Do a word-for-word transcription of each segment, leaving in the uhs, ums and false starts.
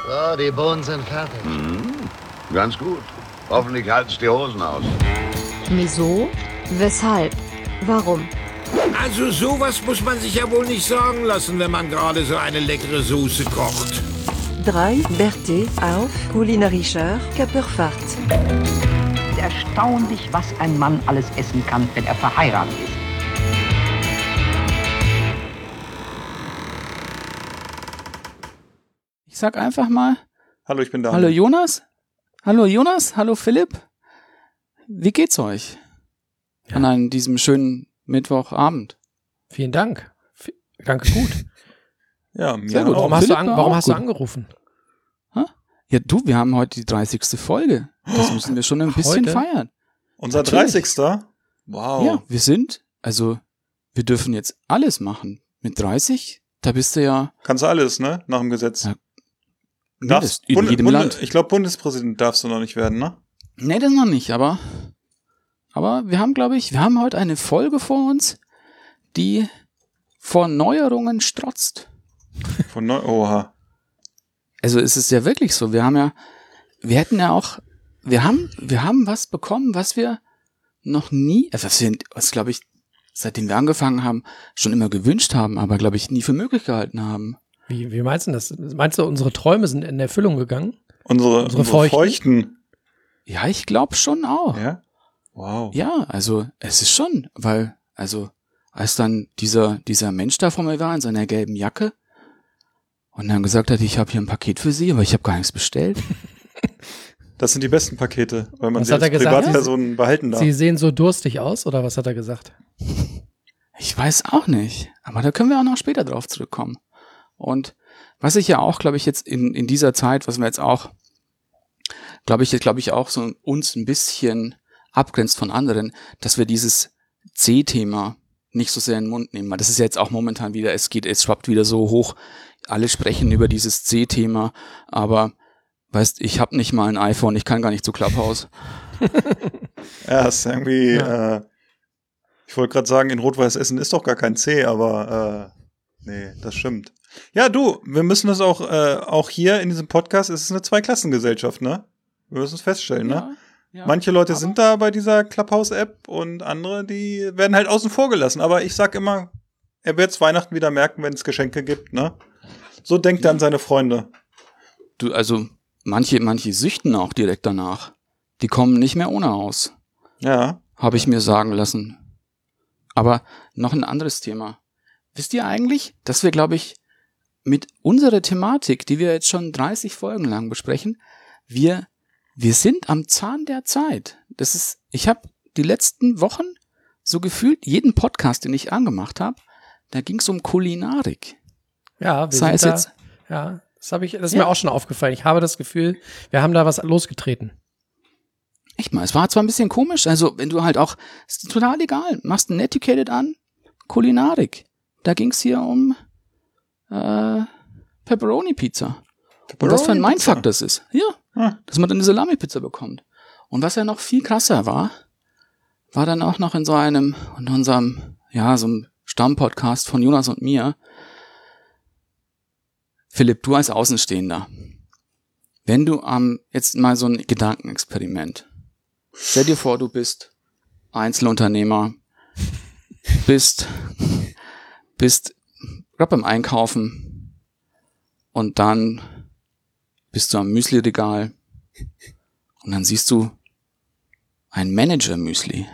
So, die Bohnen sind fertig. Mhm. Ganz gut. Hoffentlich halten's die Hosen aus. Wieso? Weshalb? Warum? Also sowas muss man sich ja wohl nicht sagen lassen, wenn man gerade so eine leckere Soße kocht. drei Berthe auf kulinarischer Körperfahrt. Erstaunlich, was ein Mann alles essen kann, wenn er verheiratet ist. Ich sag einfach mal. Hallo, ich bin da. Hallo Jonas. Hallo Jonas. Hallo Philipp. Wie geht's euch? Ja. An einem, diesem schönen Mittwochabend. Vielen Dank. V- Danke, gut. Ja, mir Sehr gut. Warum Philipp hast, du, an, warum hast du gut. angerufen? Ha? Ja, du, wir haben heute die dreißigste Folge. Das müssen wir schon ein bisschen Heute? feiern. Unser Natürlich. dreißigster Wow. Ja, wir sind, also, wir dürfen jetzt alles machen. Mit dreißig, da bist du ja. Kannst du alles, ne? Nach dem Gesetz. Ja. Darfst, in Bund, jedem Bund, Land. Ich glaube, Bundespräsident darfst du noch nicht werden, ne? Nee, das noch nicht, aber, aber wir haben, glaube ich, wir haben heute eine Folge vor uns, die vor Neuerungen strotzt. Von Neu Oha. Also es ist ja wirklich so, wir haben ja, wir hätten ja auch, wir haben, wir haben was bekommen, was wir noch nie, also was wir, was glaube ich, seitdem wir angefangen haben, schon immer gewünscht haben, aber glaube ich nie für möglich gehalten haben. Wie, wie meinst du das? Meinst du, unsere Träume sind in Erfüllung gegangen? Unsere, Unsere unsere Feuchten? Feuchten. Ja, ich glaube schon auch. Ja? Wow. Ja, also es ist schon, weil, also als dann dieser dieser Mensch da vor mir war in seiner gelben Jacke und dann gesagt hat, ich habe hier ein Paket für Sie, aber ich habe gar nichts bestellt. Das sind die besten Pakete, weil man Was sie hat als er gesagt? Privatperson behalten darf. Sie sehen so durstig aus, oder was hat er gesagt? Ich weiß auch nicht, aber da können wir auch noch später drauf zurückkommen. Und was ich ja auch, glaube ich, jetzt in in dieser Zeit, was wir jetzt auch, glaube ich, jetzt glaube ich auch so uns ein bisschen abgrenzt von anderen, dass wir dieses C-Thema nicht so sehr in den Mund nehmen. Weil das ist ja jetzt auch momentan wieder, es geht, es schwappt wieder so hoch. Alle sprechen über dieses C-Thema, aber weißt, ich habe nicht mal ein iPhone, ich kann gar nicht zu Clubhouse. Ja, ist irgendwie, Ja. äh, ich wollte gerade sagen, in Rot-Weiß Essen ist doch gar kein C, aber äh, nee, das stimmt. Ja, du, wir müssen das auch, äh, auch hier in diesem Podcast, es ist eine Zweiklassengesellschaft, ne? Wir müssen es feststellen, ne? Ja, Manche Leute aber- sind da bei dieser Clubhouse-App und andere, die werden halt außen vor gelassen. Aber ich sag immer, er wird es Weihnachten wieder merken, wenn es Geschenke gibt, ne? So denkt er an seine Freunde. Du, also manche, manche süchten auch direkt danach. Die kommen nicht mehr ohne aus. Ja. Habe ich mir sagen lassen. Aber noch ein anderes Thema. Wisst ihr eigentlich, dass wir, glaube ich, mit unserer Thematik, die wir jetzt schon dreißig Folgen lang besprechen, wir, wir sind am Zahn der Zeit. Das ist, ich habe die letzten Wochen so gefühlt, jeden Podcast, den ich angemacht habe, da ging es um Kulinarik. Ja, wir Sei sind es da, jetzt- ja, das habe ich, das ist Ja. mir auch schon aufgefallen. Ich habe das Gefühl, wir haben da was losgetreten. Echt mal, es war zwar ein bisschen komisch, also wenn du halt auch, ist total egal, machst ein Netiquette an, Kulinarik. Da ging's hier um äh, Pepperoni-Pizza. Und was für ein Mindfuck das ist. Ja, Ah. dass man dann eine Salami-Pizza bekommt. Und was ja noch viel krasser war, war dann auch noch in so einem, in unserem, ja, so einem Stammpodcast von Jonas und mir. Philipp, du als Außenstehender, wenn du am, ähm, jetzt mal so ein Gedankenexperiment. Stell dir vor, du bist Einzelunternehmer, bist, bist gerade beim Einkaufen und dann bist du am Müsli-Regal und dann siehst du ein Manager-Müsli.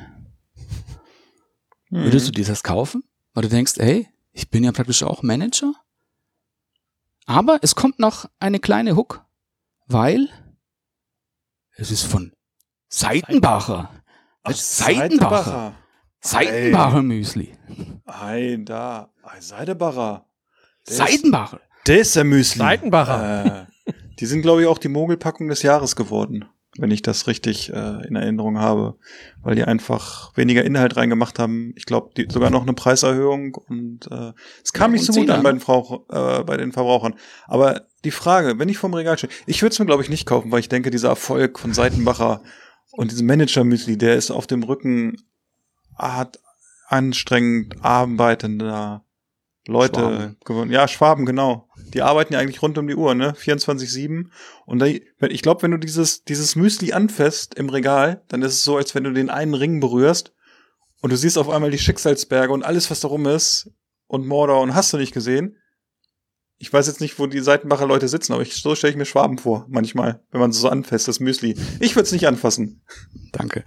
Mhm. Würdest du dir das kaufen? Weil du denkst, hey, ich bin ja praktisch auch Manager. Aber es kommt noch eine kleine Hook, weil es ist von Seitenbacher. Ach, Seitenbacher. Seitenbacher Müsli. Ei, da. Ei, Seidenbacher. Der ist- Seidenbacher. Der ist der Müsli. Seitenbacher. Äh, die sind, glaube ich, auch die Mogelpackung des Jahres geworden, wenn ich das richtig äh, in Erinnerung habe. Weil die einfach weniger Inhalt reingemacht haben. Ich glaube, die sogar noch eine Preiserhöhung. Und äh, es kam Ja, nicht und so gut Zehner. an bei den, Frau, äh, bei den Verbrauchern. Aber die Frage, wenn ich vorm Regal stehe, ich würde es mir, glaube ich, nicht kaufen, weil ich denke, dieser Erfolg von Seitenbacher und diesem Manager-Müsli, der ist auf dem Rücken hart anstrengend arbeitender Leute Schwaben. gewonnen. Ja, Schwaben, genau. Die arbeiten ja eigentlich rund um die Uhr, ne? vierundzwanzig sieben. Und da, ich glaube, wenn du dieses, dieses Müsli anfasst im Regal, dann ist es so, als wenn du den einen Ring berührst und du siehst auf einmal die Schicksalsberge und alles, was da rum ist und Mordor und hast du nicht gesehen. Ich weiß jetzt nicht, wo die Seitenbacher Leute sitzen, aber ich, so stelle ich mir Schwaben vor, manchmal, wenn man so anfasst, das Müsli. Ich würde es nicht anfassen. Danke.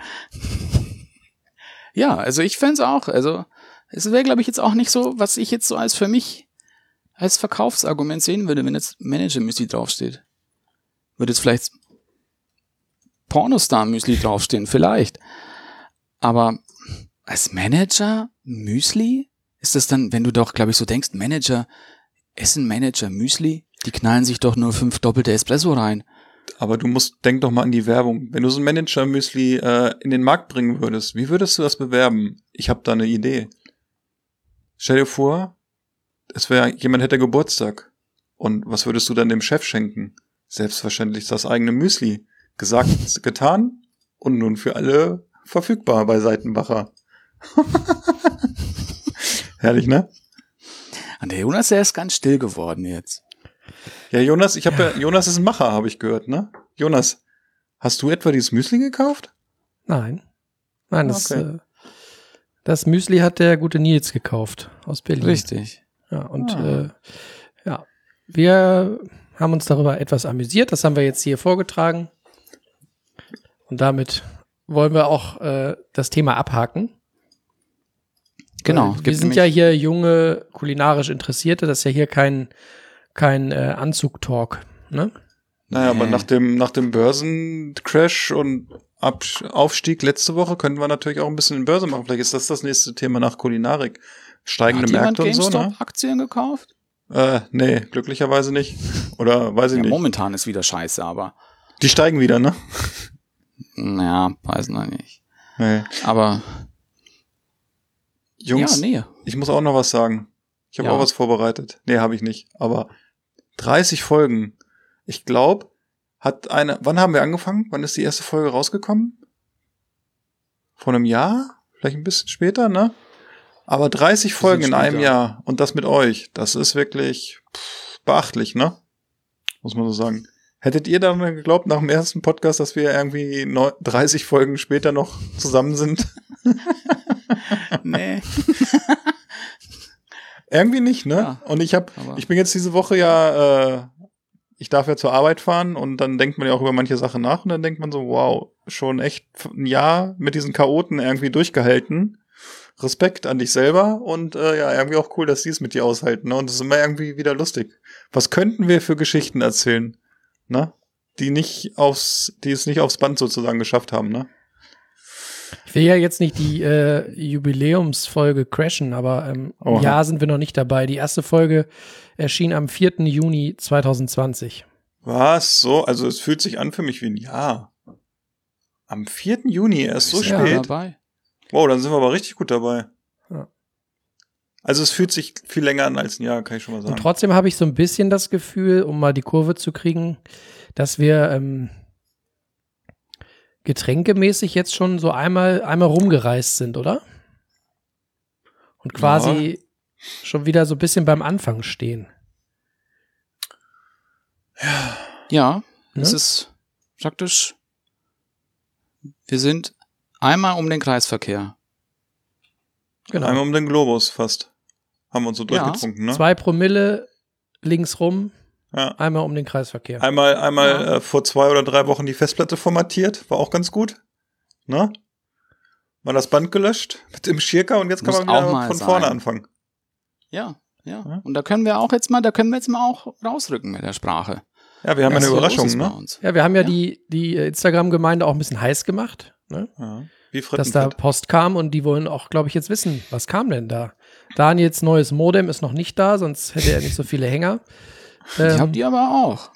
Ja, also ich fände es auch. Also es wäre, glaube ich, jetzt auch nicht so, was ich jetzt so als für mich als Verkaufsargument sehen würde, wenn jetzt Manager-Müsli draufsteht. Würde jetzt vielleicht Pornostar-Müsli draufstehen, vielleicht. Aber als Manager Müsli? Ist das dann, wenn du doch, glaube ich, so denkst, Manager, essen Manager Müsli? Die knallen sich doch nur fünf doppelte Espresso rein. Aber du musst, denk doch mal an die Werbung. Wenn du so ein Manager-Müsli äh, in den Markt bringen würdest, wie würdest du das bewerben? Ich habe da eine Idee. Stell dir vor, es wäre, jemand hätte Geburtstag. Und was würdest du dann dem Chef schenken? Selbstverständlich das eigene Müsli. Gesagt, getan und nun für alle verfügbar bei Seitenbacher. Herrlich, ne? Und der Jonas, der ist ganz still geworden jetzt. Ja, Jonas, ich habe ja. ja, Jonas ist ein Macher, habe ich gehört, ne? Jonas, hast du etwa dieses Müsli gekauft? Nein. Nein, das, Okay. äh, das Müsli hat der gute Nils gekauft aus Berlin. Richtig. Ja, und Ah. äh, ja, wir haben uns darüber etwas amüsiert. Das haben wir jetzt hier vorgetragen. Und damit wollen wir auch äh, das Thema abhaken. Genau. Weil Wir Gibt sind nämlich- ja hier junge, kulinarisch Interessierte. Das ist ja hier kein, kein äh, Anzug-Talk. Ne? Naja, aber Nee. nach dem, nach dem Börsencrash und Absch- Aufstieg letzte Woche können wir natürlich auch ein bisschen in Börse machen. Vielleicht ist das das nächste Thema nach Kulinarik. Steigende Hat jemand Märkte und so, ne? GameStop-Aktien gekauft? Äh, nee, glücklicherweise nicht. Oder weiß ich Ja, nicht. momentan ist wieder scheiße, aber Die steigen wieder, ne? naja, weiß noch nicht. Nee. Aber Jungs, ja, nee. ich muss auch noch was sagen. Ich habe Ja. auch was vorbereitet. Nee, habe ich nicht. Aber dreißig Folgen. Ich glaube, hat eine, wann haben wir angefangen? Wann ist die erste Folge rausgekommen? Vor einem Jahr? Vielleicht ein bisschen später, ne? Aber dreißig Folgen in einem später. Jahr und das mit euch, das ist wirklich pff, beachtlich, ne? Muss man so sagen. Hättet ihr dann geglaubt nach dem ersten Podcast, dass wir irgendwie neu- dreißig Folgen später noch zusammen sind? Nee. Irgendwie nicht, ne? Ja, und ich habe, aber- ich bin jetzt diese Woche ja, äh, ich darf ja zur Arbeit fahren und dann denkt man ja auch über manche Sachen nach und dann denkt man so, wow, schon echt ein Jahr mit diesen Chaoten irgendwie durchgehalten. Respekt an dich selber und äh, ja, irgendwie auch cool, dass die es mit dir aushalten, ne? Und es ist immer irgendwie wieder lustig. Was könnten wir für Geschichten erzählen, ne? Die nicht aufs, die es nicht aufs Band sozusagen geschafft haben, ne? Ich will ja jetzt nicht die äh, Jubiläumsfolge crashen, aber ähm, Oha. im Jahr sind wir noch nicht dabei. Die erste Folge erschien am vierten Juni zweitausendzwanzig. Was? So? Also es fühlt sich an für mich wie ein Jahr. Am vierten Juni, erst so Ist ja spät. dabei. Wow, dann sind wir aber richtig gut dabei. Ja. Also es fühlt sich viel länger an als ein Jahr, kann ich schon mal Und sagen. trotzdem habe ich so ein bisschen das Gefühl, um mal die Kurve zu kriegen, dass wir ähm, getränkemäßig jetzt schon so einmal, einmal rumgereist sind, oder? Und quasi schon wieder so ein bisschen beim Anfang stehen. Ja, Ne? es ist praktisch, wir sind einmal um den Kreisverkehr. Genau. Einmal um den Globus fast. Haben wir uns so Ja. durchgetrunken, ne? Zwei Promille links rum, Ja. einmal um den Kreisverkehr. Einmal, einmal Ja. äh, vor zwei oder drei Wochen die Festplatte formatiert, war auch ganz gut. Ne? Mal das Band gelöscht mit dem Schirka und jetzt kann Muss man wieder auch mal von vorne sein. anfangen. Ja, ja, Ja. Und da können wir auch jetzt mal, da können wir jetzt mal auch rausrücken mit der Sprache. Ja, wir haben Was eine hier los Überraschung, ist bei ne? uns. Ja, wir haben ja, Ja. die, die Instagram-Gemeinde auch ein bisschen heiß gemacht, ne? Ja. Wie Dass da Frittenfett. Post kam und die wollen auch, glaube ich, jetzt wissen, was kam denn da? Daniels neues Modem ist noch nicht da, sonst hätte er nicht so viele Hänger. Die Ähm, habt ihr aber auch.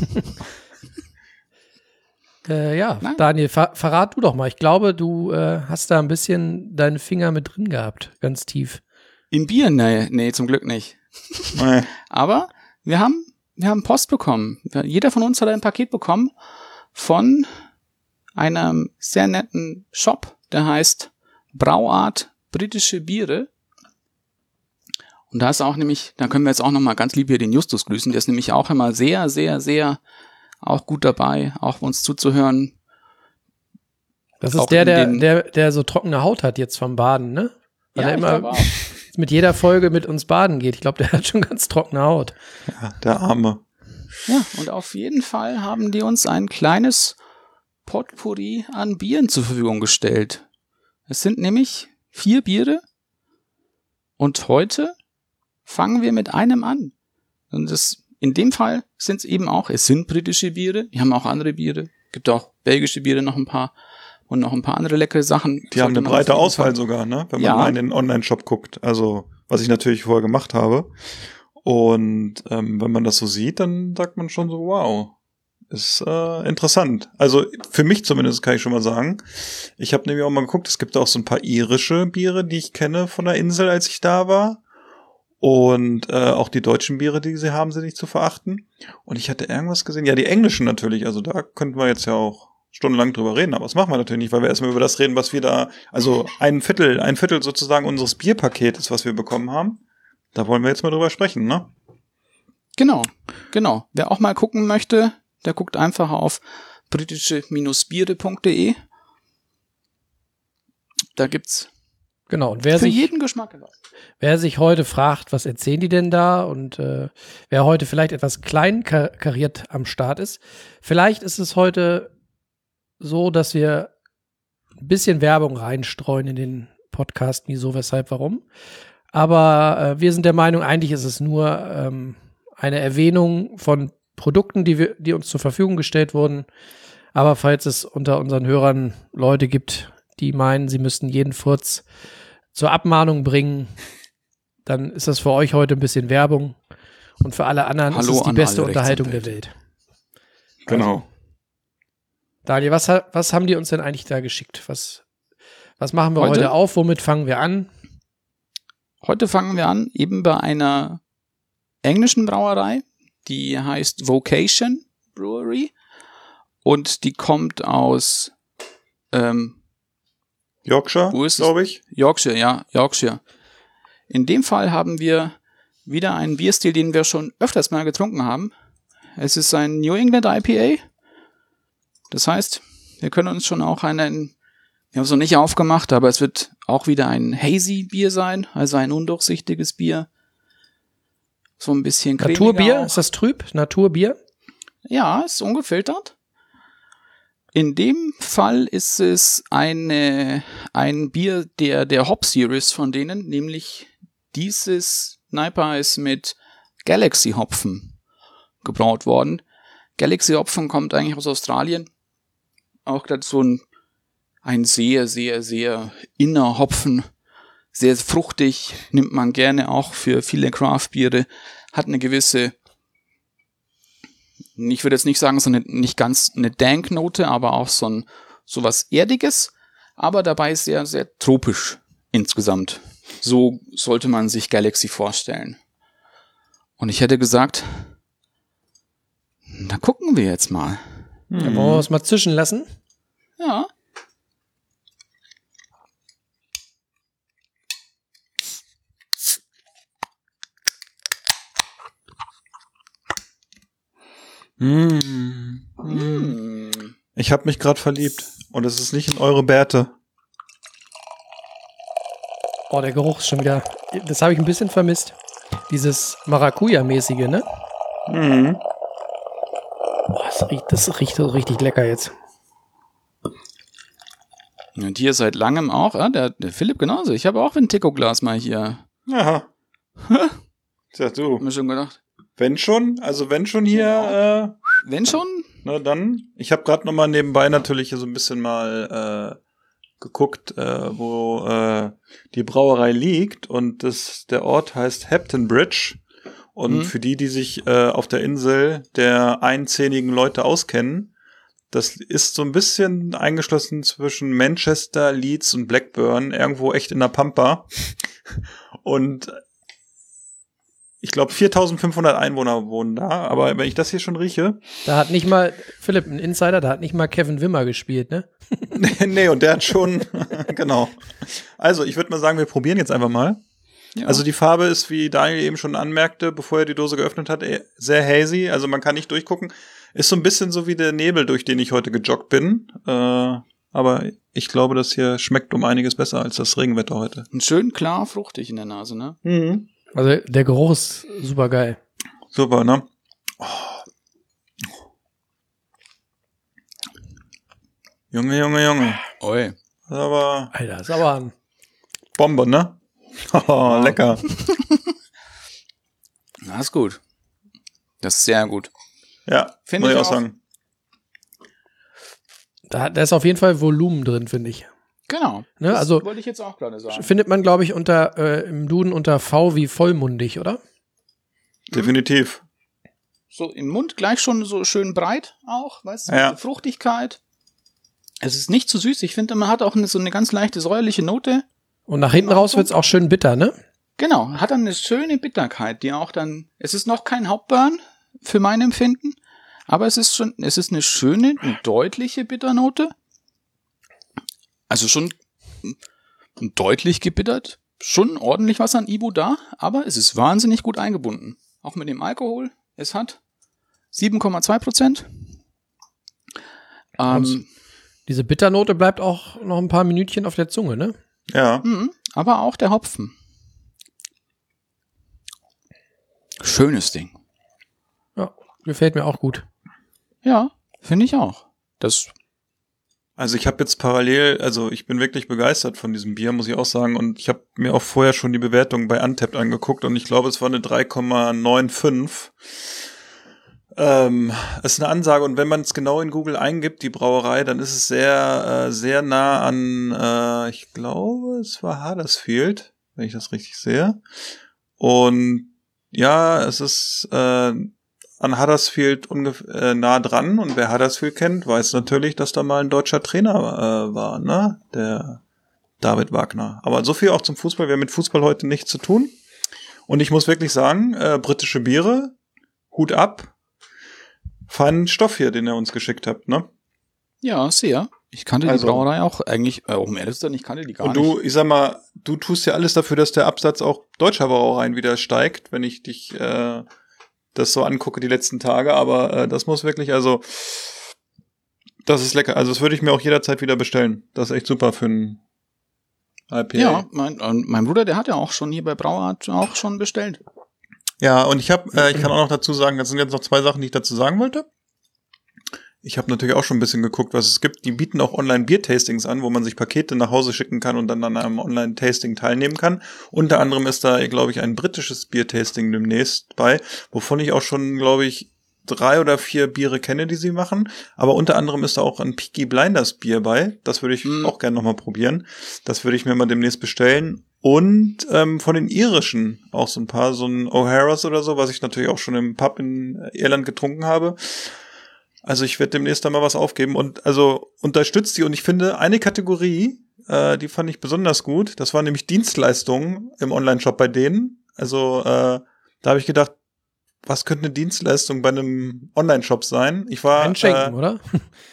äh, ja, Nein. Daniel, ver verrat du doch mal. Ich glaube, du äh, hast da ein bisschen deine Finger mit drin gehabt, ganz tief. Im Bier? Nee, nee, zum Glück nicht. Nee. Aber wir haben, wir haben Post bekommen. Jeder von uns hat ein Paket bekommen von einem sehr netten Shop, der heißt Brauart Britische Biere. Und Und da ist auch nämlich, da können wir jetzt auch nochmal ganz lieb hier den Justus grüßen, der ist nämlich auch immer sehr, sehr, sehr auch gut dabei, auch uns zuzuhören. Das ist Auch der, in der, den- der, der so trockene Haut hat jetzt vom Baden, ne? Weil Ja, er ich immer glaube auch. mit jeder Folge mit uns baden geht. Ich glaube, der hat schon ganz trockene Haut. Ja, der Arme. Ja, und auf jeden Fall haben die uns ein kleines Potpourri an Bieren zur Verfügung gestellt. Es sind nämlich vier Biere und heute fangen wir mit einem an. Und das, in dem Fall sind es eben auch, es sind britische Biere, wir haben auch andere Biere, gibt auch belgische Biere, noch ein paar und noch ein paar andere leckere Sachen. Die haben Sollte eine man breite auf jeden Auswahl Fall- sogar, ne? Wenn man Ja. mal in den Online-Shop guckt. Also, was ich natürlich vorher gemacht habe. Und ähm, wenn man das so sieht, dann sagt man schon so, wow, ist äh, interessant. Also für mich zumindest kann ich schon mal sagen. Ich habe nämlich auch mal geguckt, es gibt auch so ein paar irische Biere, die ich kenne von der Insel, als ich da war. Und äh, auch die deutschen Biere, die sie haben, sind nicht zu verachten. Und ich hatte irgendwas gesehen. Ja, die englischen natürlich. Also da könnten wir jetzt ja auch stundenlang drüber reden. Aber das machen wir natürlich nicht, weil wir erstmal über das reden, was wir da, also ein Viertel, ein Viertel sozusagen unseres Bierpaketes, was wir bekommen haben. Da wollen wir jetzt mal drüber sprechen, ne? Genau, genau. Wer auch mal gucken möchte, der guckt einfach auf britische Biere punkt de. Da gibt's Genau. Und wer für sich, jeden Geschmack etwas. wer sich heute fragt, was erzählen die denn da? Und äh, wer heute vielleicht etwas klein kar kariert am Start ist, vielleicht ist es heute so, dass wir ein bisschen Werbung reinstreuen in den Podcast, wieso, weshalb, warum. Aber äh, wir sind der Meinung, eigentlich ist es nur ähm, eine Erwähnung von Produkten, die wir, die uns zur Verfügung gestellt wurden. Aber falls es unter unseren Hörern Leute gibt, die meinen, sie müssten jeden Furz zur Abmahnung bringen, dann ist das für euch heute ein bisschen Werbung. Und für alle anderen Hallo ist es die an beste alle Unterhaltung der Rechtsanwälte. Welt. Genau. Daniel, was, ha- was haben die uns denn eigentlich da geschickt? Was, was machen wir Heute? heute auf? Womit fangen wir an? Heute fangen wir an, eben bei einer englischen Brauerei, die heißt Vocation Brewery und die kommt aus ähm, Yorkshire, Wo ist es? glaube ich. Yorkshire, ja, Yorkshire. In dem Fall haben wir wieder einen Bierstil, den wir schon öfters mal getrunken haben. Es ist ein New England I P A. Das heißt, wir können uns schon auch einen, wir haben es noch nicht aufgemacht, aber es wird auch wieder ein Hazy Bier sein, also ein undurchsichtiges Bier. So ein bisschen cremiger Naturbier? auch. Ist das trüb? Naturbier? Ja, ist ungefiltert. In dem Fall ist es eine, ein Bier der, der Hop Series von denen, nämlich dieses Naipa ist mit Galaxy Hopfen gebraut worden. Galaxy Hopfen kommt eigentlich aus Australien. Auch gerade so ein, ein sehr, sehr, sehr inner Hopfen. Sehr fruchtig, nimmt man gerne auch für viele Craft-Biere. Hat eine gewisse, ich würde jetzt nicht sagen, so eine, nicht ganz eine Dank-Note, aber auch so ein, so was Erdiges, aber dabei sehr, sehr tropisch insgesamt. So sollte man sich Galaxy vorstellen. Und ich hätte gesagt, da gucken wir jetzt mal. Da wollen wir es mal zischen lassen. Ja. Mm. Hm. Ich habe mich gerade verliebt und es ist nicht in eure Bärte. Oh, der Geruch ist schon wieder, das habe ich ein bisschen vermisst. Dieses Maracuja-mäßige, ne? Mhm. Boah, das riecht, das riecht so richtig lecker jetzt. Und hier seit langem auch, ah, der, der Philipp genauso. Ich habe auch ein Tico-Glas mal hier. Aha. Tja, du. Hab mir schon gedacht. Wenn schon, also wenn schon hier, Wenn schon, äh, na dann. Ich habe gerade noch mal nebenbei natürlich hier so ein bisschen mal äh, geguckt, äh, wo äh, die Brauerei liegt und das, der Ort heißt Hampton Bridge. Und Mhm. für die, die sich äh, auf der Insel der einzähnigen Leute auskennen, das ist so ein bisschen eingeschlossen zwischen Manchester, Leeds und Blackburn, irgendwo echt in der Pampa. Und ich glaube, viertausendfünfhundert Einwohner wohnen da, aber wenn ich das hier schon rieche. Da hat nicht mal, Philipp, ein Insider, da hat nicht mal Kevin Wimmer gespielt, ne? nee, und der hat schon, genau. Also, ich würde mal sagen, wir probieren jetzt einfach mal. Ja. Also die Farbe ist, wie Daniel eben schon anmerkte, bevor er die Dose geöffnet hat, eh sehr hazy. Also man kann nicht durchgucken. Ist so ein bisschen so wie der Nebel, durch den ich heute gejoggt bin. Äh, aber ich glaube, das hier schmeckt um einiges besser als das Regenwetter heute. Und schön klar fruchtig in der Nase, ne? Mhm. Also der Geruch ist super geil. Super, ne? Oh. Junge, Junge, Junge. Oi. Aber Alter, ist aber ein Bombe, ne? Oh, lecker. Na, ist gut. Das ist sehr gut. Ja, Finde muss ich ich auch auch. sagen. Da, da ist auf jeden Fall Volumen drin, finde ich. Genau. Ne, Das also wollte ich jetzt auch gerade sagen. findet man, glaube ich, unter äh, im Duden unter V wie vollmundig, oder? Definitiv. So im Mund gleich schon so schön breit auch, weißt du, Ja. diese Fruchtigkeit. Es ist nicht zu süß. Ich finde, man hat auch eine, so eine ganz leichte säuerliche Note. Und nach hinten raus wird's auch schön bitter, ne? Genau, hat dann eine schöne Bitterkeit, die auch dann, es ist noch kein Hauptburn für mein Empfinden, aber es ist schon, es ist eine schöne, eine deutliche Bitternote. Also schon deutlich gebittert, schon ordentlich was an Ibu da, aber es ist wahnsinnig gut eingebunden. Auch mit dem Alkohol. Es hat sieben Komma zwei Prozent. Ähm, Diese Bitternote bleibt auch noch ein paar Minütchen auf der Zunge, ne? Ja. mhm, aber auch der Hopfen. Schönes Ding. Ja, gefällt mir auch gut. Ja, finde ich auch. Das Also ich habe jetzt parallel, also ich bin wirklich begeistert von diesem Bier, muss ich auch sagen. Und ich habe mir auch vorher schon die Bewertung bei Untappd angeguckt und ich glaube, es war eine drei Komma fünfundneunzig. Ähm, ist eine Ansage und wenn man es genau in Google eingibt, die Brauerei, dann ist es sehr, äh, sehr nah an, äh, ich glaube, es war Huddersfield, wenn ich das richtig sehe. Und ja, es ist äh, an Huddersfield ungefähr äh, nah dran und wer Huddersfield kennt, weiß natürlich, dass da mal ein deutscher Trainer äh, war, ne? Der David Wagner. Aber so viel auch zum Fußball. Wir haben mit Fußball heute nichts zu tun. Und ich muss wirklich sagen, äh, britische Biere, Hut ab. Feinen Stoff hier, den ihr uns geschickt habt, ne? Ja, sehr. Ich kannte Also- die Brauerei auch eigentlich, äh, um ehrlich zu sein, ich kannte die gar Und du, nicht. ich sag mal, du tust ja alles dafür, dass der Absatz auch deutscher Brauereien wieder steigt, wenn ich dich äh, das so angucke die letzten Tage. Aber äh, das muss wirklich, also das ist lecker. Also das würde ich mir auch jederzeit wieder bestellen. Das ist echt super für ein I P A. Ja, mein, äh, mein Bruder, der hat ja auch schon hier bei Brauart auch schon bestellt. Ja, und ich habe, äh, ich kann auch noch dazu sagen, das sind jetzt noch zwei Sachen, die ich dazu sagen wollte. Ich habe natürlich auch schon ein bisschen geguckt, was es gibt. Die bieten auch Online-Bier-Tastings an, wo man sich Pakete nach Hause schicken kann und dann an einem Online-Tasting teilnehmen kann. Unter anderem ist da, glaube ich, ein britisches Bier-Tasting demnächst bei, wovon ich auch schon, glaube ich, drei oder vier Biere kenne, die sie machen. Aber unter anderem ist da auch ein Peaky Blinders Bier bei. Das würde ich Mm. auch gerne nochmal probieren. Das würde ich mir mal demnächst bestellen. Und ähm, von den irischen auch so ein paar, so ein O'Hara's oder so, was ich natürlich auch schon im Pub in Irland getrunken habe. Also ich werde demnächst da mal was aufgeben und also unterstützt die. Und ich finde, eine Kategorie, äh, die fand ich besonders gut, das war nämlich Dienstleistungen im Onlineshop bei denen. Also äh, da habe ich gedacht, was könnte eine Dienstleistung bei einem Onlineshop sein? Ich war Einschenken, äh, oder?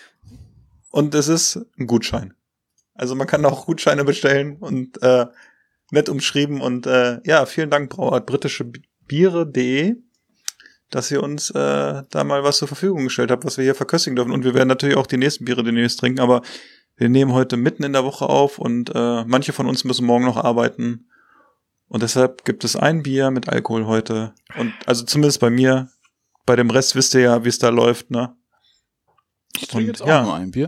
und es ist ein Gutschein. Also man kann auch Gutscheine bestellen und äh, nett umschrieben und äh, ja, vielen Dank, Brauart, britische Biere punkt de, dass ihr uns äh, da mal was zur Verfügung gestellt habt, was wir hier verköstigen dürfen. Und wir werden natürlich auch die nächsten Biere demnächst trinken, aber wir nehmen heute mitten in der Woche auf und äh, manche von uns müssen morgen noch arbeiten. Und deshalb gibt es ein Bier mit Alkohol heute. Und also zumindest bei mir. Bei dem Rest wisst ihr ja, wie es da läuft, ne? Ich trinke Und, jetzt auch ja. nur ein Bier.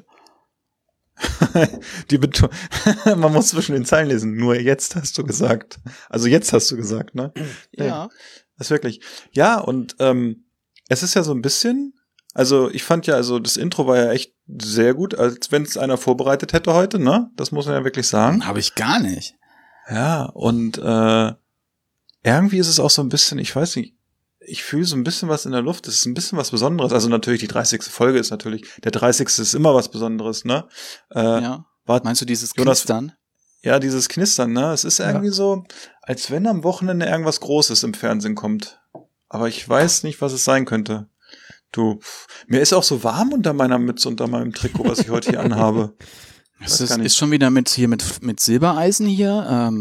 Die Beton man muss zwischen den Zeilen lesen. Nur jetzt hast du gesagt. Also jetzt hast du gesagt, ne? Ja. Das ist wirklich. Ja, und ähm, es ist ja so ein bisschen, also ich fand ja, also das Intro war ja echt sehr gut, als wenn es einer vorbereitet hätte heute, ne? Das muss man ja wirklich sagen. Habe ich gar nicht. Ja, und äh, irgendwie ist es auch so ein bisschen, ich weiß nicht, ich fühle so ein bisschen was in der Luft. Es ist ein bisschen was Besonderes. Also natürlich die dreißigste Folge ist natürlich, der dreißigste ist immer was Besonderes, ne? Äh, Ja. Wart, Meinst du dieses Jonas- Knistern? ja, dieses Knistern, ne? Es ist irgendwie so, als wenn am Wochenende irgendwas Großes im Fernsehen kommt. Aber ich weiß nicht, was es sein könnte. Du, pff, mir ist auch so warm unter meiner Mütze, unter meinem Trikot, was ich heute hier anhabe. Es Weiß ist, gar nicht. ist schon wieder mit hier mit mit Silbereisen hier. Ähm,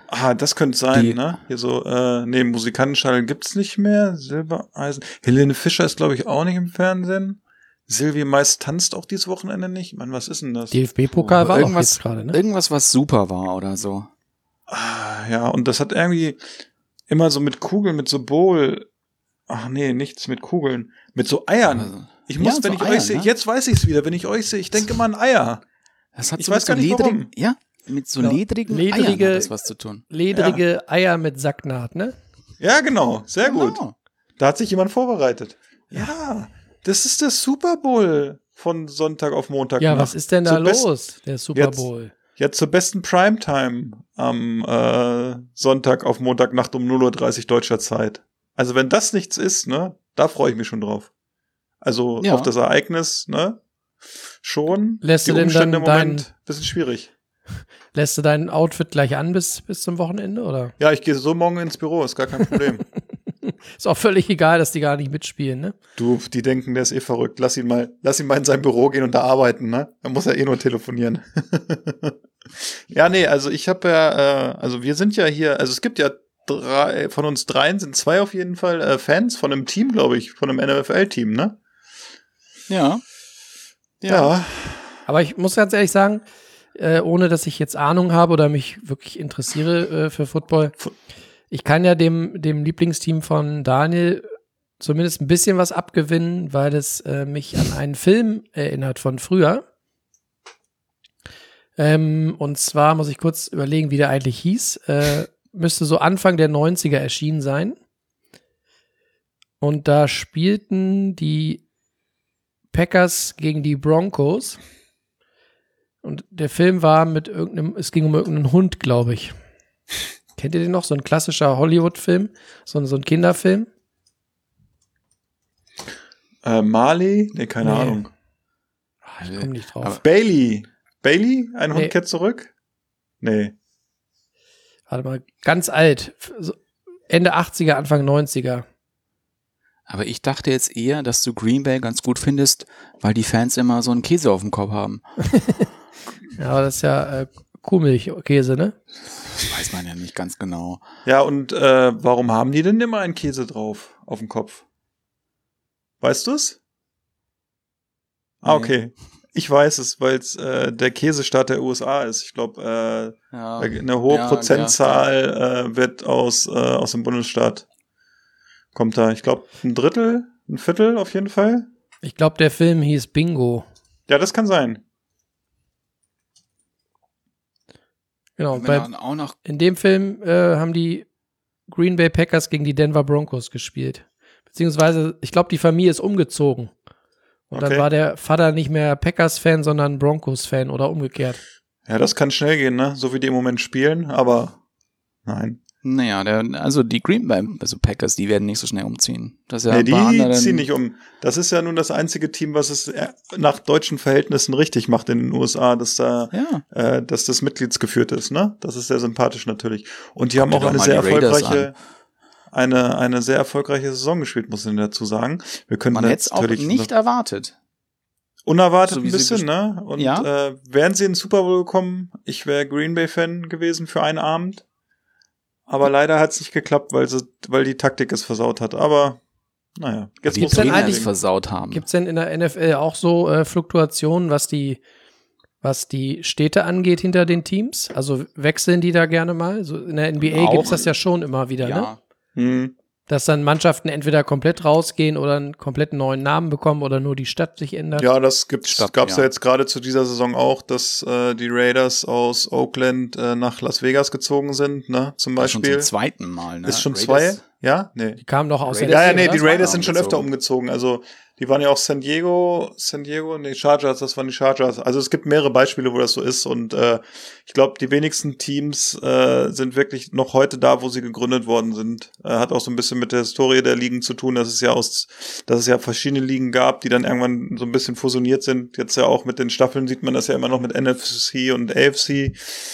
Ah, das könnte sein, Die- ne? Hier so, äh, nee, Musikantenstadel gibt's nicht mehr. Silbereisen. Helene Fischer ist, glaube ich, auch nicht im Fernsehen. Silvie Mais tanzt auch dieses Wochenende nicht. Mann, was ist denn das? D F B-Pokal war auch irgendwas, jetzt gerade, ne? irgendwas, was super war oder so. Ah, ja, und das hat irgendwie immer so mit Kugeln, mit so Bowl. Ach nee, nichts mit Kugeln. Mit so Eiern. Also, Ich muss, ja, wenn so ich Eier, euch sehe, ne? jetzt weiß ich es wieder, wenn ich euch sehe, ich denke immer an Eier. Das hat Ich so weiß mit so gar nicht, ledrigen, warum. ja, mit so Ja, ledrigen ledrige- Eiern hat das was zu tun. Ledrige Eier mit Sacknaht, ne? Ja, genau, sehr gut. Genau. Da hat sich jemand vorbereitet. Ja, das ist der Super Bowl von Sonntag auf Montag. Ja, Nacht. was ist denn da Zur best- los, der Super Jetzt- Bowl? Ja, zur besten Primetime am äh, Sonntag auf Montagnacht um null Uhr dreißig deutscher Zeit. Also wenn das nichts ist, ne, da freue ich mich schon drauf. Also Ja. auf das Ereignis, ne, schon. Lässt Die du denn Umstände dann im Moment, dein- bisschen schwierig. Lässt du dein Outfit gleich an bis, bis zum Wochenende, oder? Ja, ich gehe so morgen ins Büro, ist gar kein Problem. Ist auch völlig egal, dass die gar nicht mitspielen, ne? Du, die denken, der ist eh verrückt. Lass ihn mal, lass ihn mal in sein Büro gehen und da arbeiten, ne? Er muss ja eh nur telefonieren. Ja, nee, also ich habe ja, äh, also wir sind ja hier, also es gibt ja drei, von uns dreien sind zwei auf jeden Fall äh, Fans von einem Team, glaube ich, von einem N F L-Team, ne? Ja. Ja. Aber ich muss ganz ehrlich sagen, äh, ohne dass ich jetzt Ahnung habe oder mich wirklich interessiere äh, für Football, Fu- ich kann ja dem, dem Lieblingsteam von Daniel zumindest ein bisschen was abgewinnen, weil es äh, mich an einen Film erinnert von früher. Ähm, und zwar muss ich kurz überlegen, wie der eigentlich hieß. Äh, müsste so Anfang der neunziger erschienen sein. Und da spielten die Packers gegen die Broncos. Und der Film war mit irgendeinem, es ging um irgendeinen Hund, glaube ich. Kennt ihr den noch? So ein klassischer Hollywood-Film? So, ein- so ein Kinderfilm? Äh, Marley? Nee, keine Nee. Ahnung. Ah, ich komme nicht drauf. Aber- Bailey. Bailey? Ein Hund Nee. kehrt zurück? Nee. Warte mal, ganz alt. So Ende achtziger, Anfang neunziger. Aber ich dachte jetzt eher, dass du Green Bay ganz gut findest, weil die Fans immer so einen Käse auf dem Kopf haben. Ja, aber das ist ja äh, Kuhmilchkäse, ne? Das weiß man ja nicht ganz genau. Ja, und äh, warum haben die denn immer einen Käse drauf auf dem Kopf? Weißt du's? Ah, Nee. okay. Ich weiß es, weil es äh, der Käsestaat der U S A ist. Ich glaube, äh, Ja, eine hohe ja, Prozentzahl äh, wird aus, äh, aus dem Bundesstaat. Kommt da, ich glaube, ein Drittel, ein Viertel auf jeden Fall. Ich glaube, der Film hieß Bingo. Ja, das kann sein. Genau, Wenn bei, dann auch noch in dem Film äh, haben die Green Bay Packers gegen die Denver Broncos gespielt. Beziehungsweise, ich glaube, die Familie ist umgezogen. Und Okay. dann war der Vater nicht mehr Packers-Fan, sondern Broncos-Fan oder umgekehrt. Ja, das kann schnell gehen, ne? So wie die im Moment spielen, aber nein. Naja, der, also die Green Bay, also Packers, die werden nicht so schnell umziehen. Das ist ja Nee, ein paar die anderen- ziehen nicht um. Das ist ja nun das einzige Team, was es äh, nach deutschen Verhältnissen richtig macht in den U S A, dass da, Ja, äh, dass das mitgliedsgeführt ist, ne? Das ist sehr sympathisch natürlich. Und die Guck haben dir auch doch eine mal sehr die Raiders erfolgreiche, eine, eine sehr erfolgreiche Saison gespielt, muss ich dazu sagen. Wir können man hätte es jetzt auch natürlich nicht erwartet. unerwartet so wie ein sie bisschen, ges- ne? Und Ja. äh, wären sie in den Super Bowl gekommen, ich wäre Green Bay Fan gewesen für einen Abend. Aber leider hat es nicht geklappt, weil sie, weil die Taktik es versaut hat. Aber naja, jetzt Die muss denn man Trainer eigentlich- es versaut haben. Gibt es denn in der N F L auch so äh, Fluktuationen, was die, was die Städte angeht hinter den Teams? Also wechseln die da gerne mal? So in der N B A Auch. gibt es das ja schon immer wieder, ne? Ja, Hm. Dass dann Mannschaften entweder komplett rausgehen oder einen komplett neuen Namen bekommen oder nur die Stadt sich ändert. Ja, das gibt's, Stadt, gab's ja. ja. jetzt gerade zu dieser Saison auch, dass äh, die Raiders aus Oakland äh, nach Las Vegas gezogen sind, ne? Zum das ist schon Beispiel. zum zweiten Mal. Ne? Ist schon Raiders- zwei? Ja? Nee. Die kamen doch aus Raiders- Ja, ja, L A, nee, oder? die Raiders Ah, sind schon öfter umgezogen. umgezogen. Also, die waren ja auch San Diego, San Diego, nee, Chargers, das waren die Chargers. Also, es gibt mehrere Beispiele, wo das so ist. Und äh, ich glaube, die wenigsten Teams äh, sind wirklich noch heute da, wo sie gegründet worden sind. Äh, hat auch so ein bisschen mit der Historie der Ligen zu tun, dass es ja aus, dass es ja verschiedene Ligen gab, die dann irgendwann so ein bisschen fusioniert sind. Jetzt ja auch mit den Staffeln sieht man das ja immer noch mit N F C und A F C.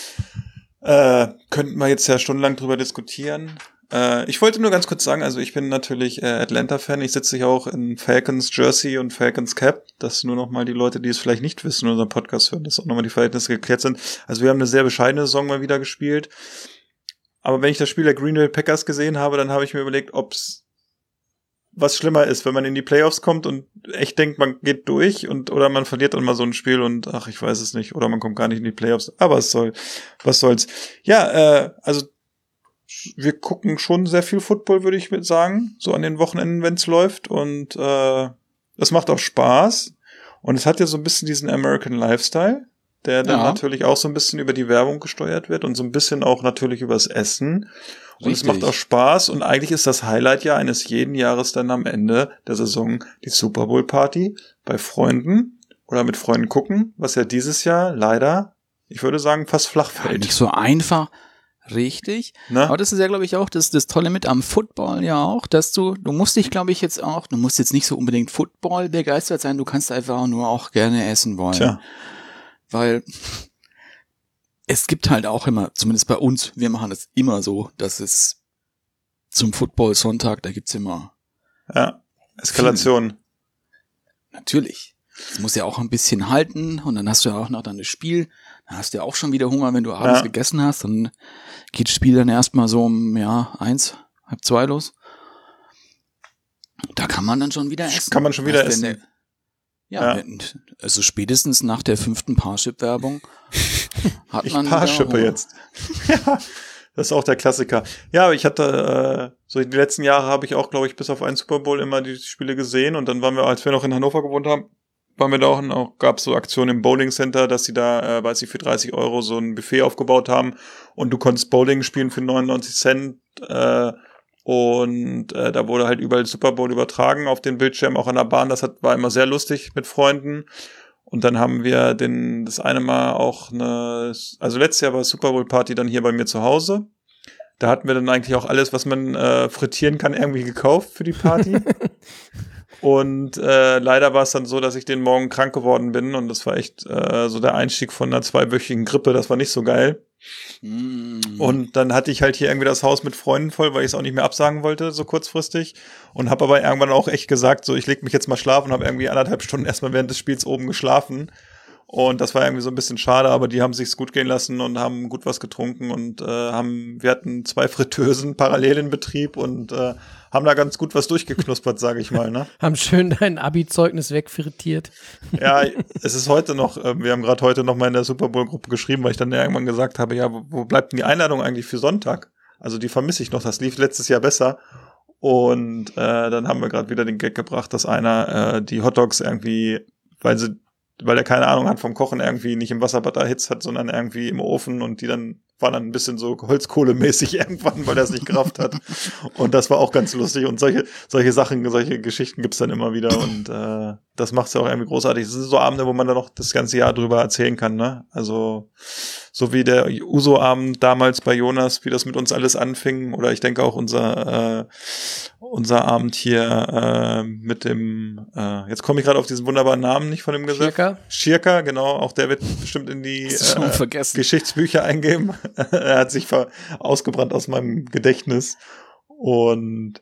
Äh, könnten wir jetzt ja stundenlang drüber diskutieren. Äh, ich wollte nur ganz kurz sagen, also ich bin natürlich äh, Atlanta-Fan. Ich sitze hier auch in Falcons Jersey und Falcons Cap. Das nur noch mal die Leute, die es vielleicht nicht wissen, in unserem Podcast hören, dass auch nochmal die Verhältnisse geklärt sind. Also wir haben eine sehr bescheidene Saison mal wieder gespielt. Aber wenn ich das Spiel der Green Bay Packers gesehen habe, dann habe ich mir überlegt, ob's was schlimmer ist, wenn man in die Playoffs kommt und echt denkt, man geht durch und oder man verliert dann mal so ein Spiel und ach, ich weiß es nicht, oder man kommt gar nicht in die Playoffs. Aber es soll, was soll's. Ja, äh, also wir gucken schon sehr viel Football, würde ich sagen, so an den Wochenenden, wenn's läuft, und äh, das macht auch Spaß. Und es hat ja so ein bisschen diesen American Lifestyle, der dann Ja. natürlich auch so ein bisschen über die Werbung gesteuert wird und so ein bisschen auch natürlich übers Essen. Und es Richtig. macht auch Spaß, und eigentlich ist das Highlight ja eines jeden Jahres dann am Ende der Saison die Super Bowl Party bei Freunden oder mit Freunden gucken, was ja dieses Jahr leider, ich würde sagen, fast flach Ja, fällt. nicht so einfach, richtig. Ne? Aber das ist ja, glaube ich, auch das, das Tolle mit am Football ja auch, dass du, du musst dich, glaube ich, jetzt auch, du musst jetzt nicht so unbedingt Football begeistert sein, du kannst einfach auch nur auch gerne essen wollen. Tja. Weil es gibt halt auch immer, zumindest bei uns, wir machen es immer so, dass es zum Football-Sonntag, da gibt's immer, Ja, Eskalation. natürlich, es muss ja auch ein bisschen halten, und dann hast du ja auch noch dann das Spiel, dann hast du ja auch schon wieder Hunger, wenn du abends Ja. gegessen hast, dann geht das Spiel dann erstmal so um, ja, eins, halb zwei los. Da kann man dann schon wieder essen. Kann man schon wieder Weißt du, essen. wenn Ja, Ja. wenn, also spätestens nach der fünften Parship-Werbung hat Ich man wieder Paarschippe Hunger. jetzt. Ja, das ist auch der Klassiker. Ja, aber ich hatte, äh, so die letzten Jahre habe ich auch, glaube ich, bis auf einen Super Bowl immer die Spiele gesehen, und dann waren wir, als wir noch in Hannover gewohnt haben, waren wir da auch, auch gab es so Aktionen im Bowling Center, dass sie da, äh, weiß ich, für dreißig Euro so ein Buffet aufgebaut haben, und du konntest Bowling spielen für neunundneunzig Cent, äh, und äh, da wurde halt überall Super Bowl übertragen auf den Bildschirm, auch an der Bahn. Das hat, war immer sehr lustig mit Freunden. Und dann haben wir den, das eine Mal auch eine, also letztes Jahr war Super Bowl Party dann hier bei mir zu Hause. Da hatten wir dann eigentlich auch alles, was man äh, frittieren kann, irgendwie gekauft für die Party. Und äh, leider war es dann so, dass ich den Morgen krank geworden bin, und das war echt äh, so der Einstieg von einer zweiwöchigen Grippe. Das war nicht so geil. Mm. Und dann hatte ich halt hier irgendwie das Haus mit Freunden voll, weil ich es auch nicht mehr absagen wollte, so kurzfristig. Und habe aber irgendwann auch echt gesagt, so ich leg mich jetzt mal schlafen, und habe irgendwie anderthalb Stunden erstmal während des Spiels oben geschlafen. Und das war irgendwie so ein bisschen schade, aber die haben sich's gut gehen lassen und haben gut was getrunken, und äh, haben, wir hatten zwei Fritteusen parallel in Betrieb und äh, haben da ganz gut was durchgeknuspert, sage ich mal, ne? Haben schön dein Abi-Zeugnis wegfrittiert. Ja, es ist heute noch, äh, wir haben gerade heute noch mal in der Super Bowl-Gruppe geschrieben, weil ich dann irgendwann gesagt habe, ja, wo, wo bleibt denn die Einladung eigentlich für Sonntag? Also die vermisse ich noch, das lief letztes Jahr besser. Und äh, dann haben wir gerade wieder den Gag gebracht, dass einer äh, die Hotdogs irgendwie, weil sie, weil er keine Ahnung hat vom Kochen, irgendwie nicht im Wasserbad erhitzt hat, sondern irgendwie im Ofen, und die dann waren dann ein bisschen so Holzkohlemäßig irgendwann, weil er es nicht gerafft hat. Und das war auch ganz lustig. Und solche solche Sachen, solche Geschichten gibt's dann immer wieder, und äh, das macht's ja auch irgendwie großartig. Das sind so Abende, wo man dann noch das ganze Jahr drüber erzählen kann, ne? Also so wie der Uso-Abend damals bei Jonas, wie das mit uns alles anfing, oder ich denke auch unser äh, unser Abend hier äh, mit dem, äh, jetzt komme ich gerade auf diesen wunderbaren Namen nicht von dem Gesell. Schirka? Schirka, genau, auch der wird bestimmt in die Hast du schon äh, vergessen. Geschichtsbücher eingeben. Er hat sich ver- ausgebrannt aus meinem Gedächtnis. Und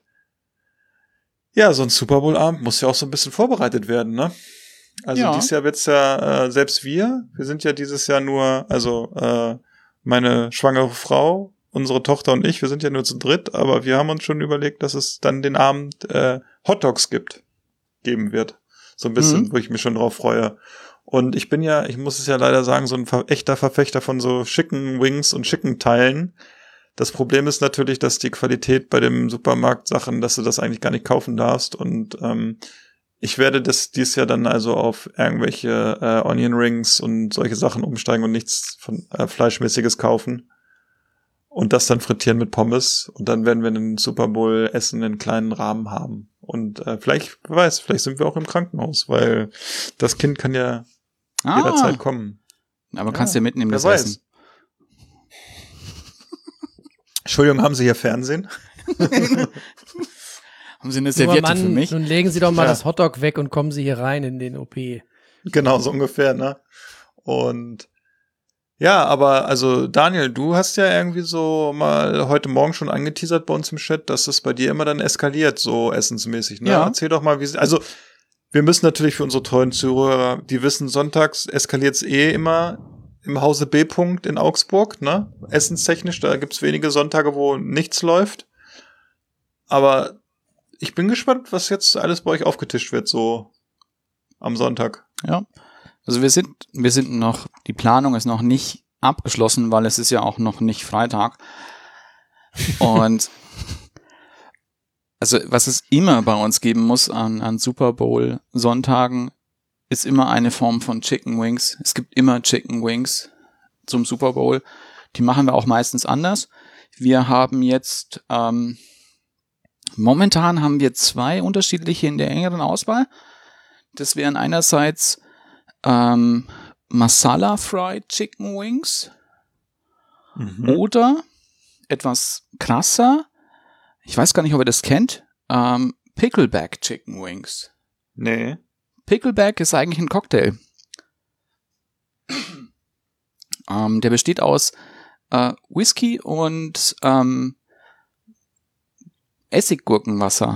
ja, so ein Super Bowl-Abend muss ja auch so ein bisschen vorbereitet werden, ne? Also Ja. dieses Jahr wird's ja, äh, selbst wir, wir sind ja dieses Jahr nur, also äh, meine schwangere Frau, unsere Tochter und ich, wir sind ja nur zu dritt, aber wir haben uns schon überlegt, dass es dann den Abend äh, Hotdogs gibt, geben wird. So ein bisschen, Mhm. wo ich mich schon drauf freue. Und ich bin ja, ich muss es ja leider sagen, so ein ver- echter Verfechter von so schicken Wings und schicken Teilen. Das Problem ist natürlich, dass die Qualität bei dem Supermarkt-Sachen, dass du das eigentlich gar nicht kaufen darfst. Und ähm, ich werde das dies Jahr dann also auf irgendwelche äh, Onion Rings und solche Sachen umsteigen und nichts von äh, Fleischmäßiges kaufen. Und das dann frittieren mit Pommes. Und dann werden wir einen Super Bowl-Essen in kleinen Rahmen haben. Und äh, vielleicht, wer weiß, vielleicht sind wir auch im Krankenhaus, weil das Kind kann ja Ah, jederzeit kommen. aber kannst du ja mitnehmen, Wer das weiß. Essen. Entschuldigung, haben Sie hier Fernsehen? Haben Sie eine Junger Serviette Mann, für mich? nun legen Sie doch mal Ja. das Hotdog weg und kommen Sie hier rein in den O P. Genau, so ungefähr, ne? Und ja, aber also Daniel, du hast ja irgendwie so mal heute Morgen schon angeteasert bei uns im Chat, dass es bei dir immer dann eskaliert, so essensmäßig, ne? Ja. Erzähl doch mal, wie sie, also wir müssen natürlich für unsere treuen Zuhörer, die wissen, sonntags eskaliert es eh immer im Hause B. in Augsburg, ne? Essenstechnisch, da gibt's wenige Sonntage, wo nichts läuft. Aber ich bin gespannt, was jetzt alles bei euch aufgetischt wird, so am Sonntag. Ja. Also wir sind, wir sind noch, die Planung ist noch nicht abgeschlossen, weil es ist ja auch noch nicht Freitag. Und also was es immer bei uns geben muss an, an Super Bowl Sonntagen, ist immer eine Form von Chicken Wings. Es gibt immer Chicken Wings zum Super Bowl. Die machen wir auch meistens anders. Wir haben jetzt, ähm, momentan haben wir zwei unterschiedliche in der engeren Auswahl. Das wären einerseits ähm, Masala Fried Chicken Wings mhm. oder etwas krasser, ich weiß gar nicht, ob ihr das kennt, ähm, Pickleback Chicken Wings. Nee. Pickleback ist eigentlich ein Cocktail. ähm, der besteht aus äh, Whisky und ähm, Essiggurkenwasser.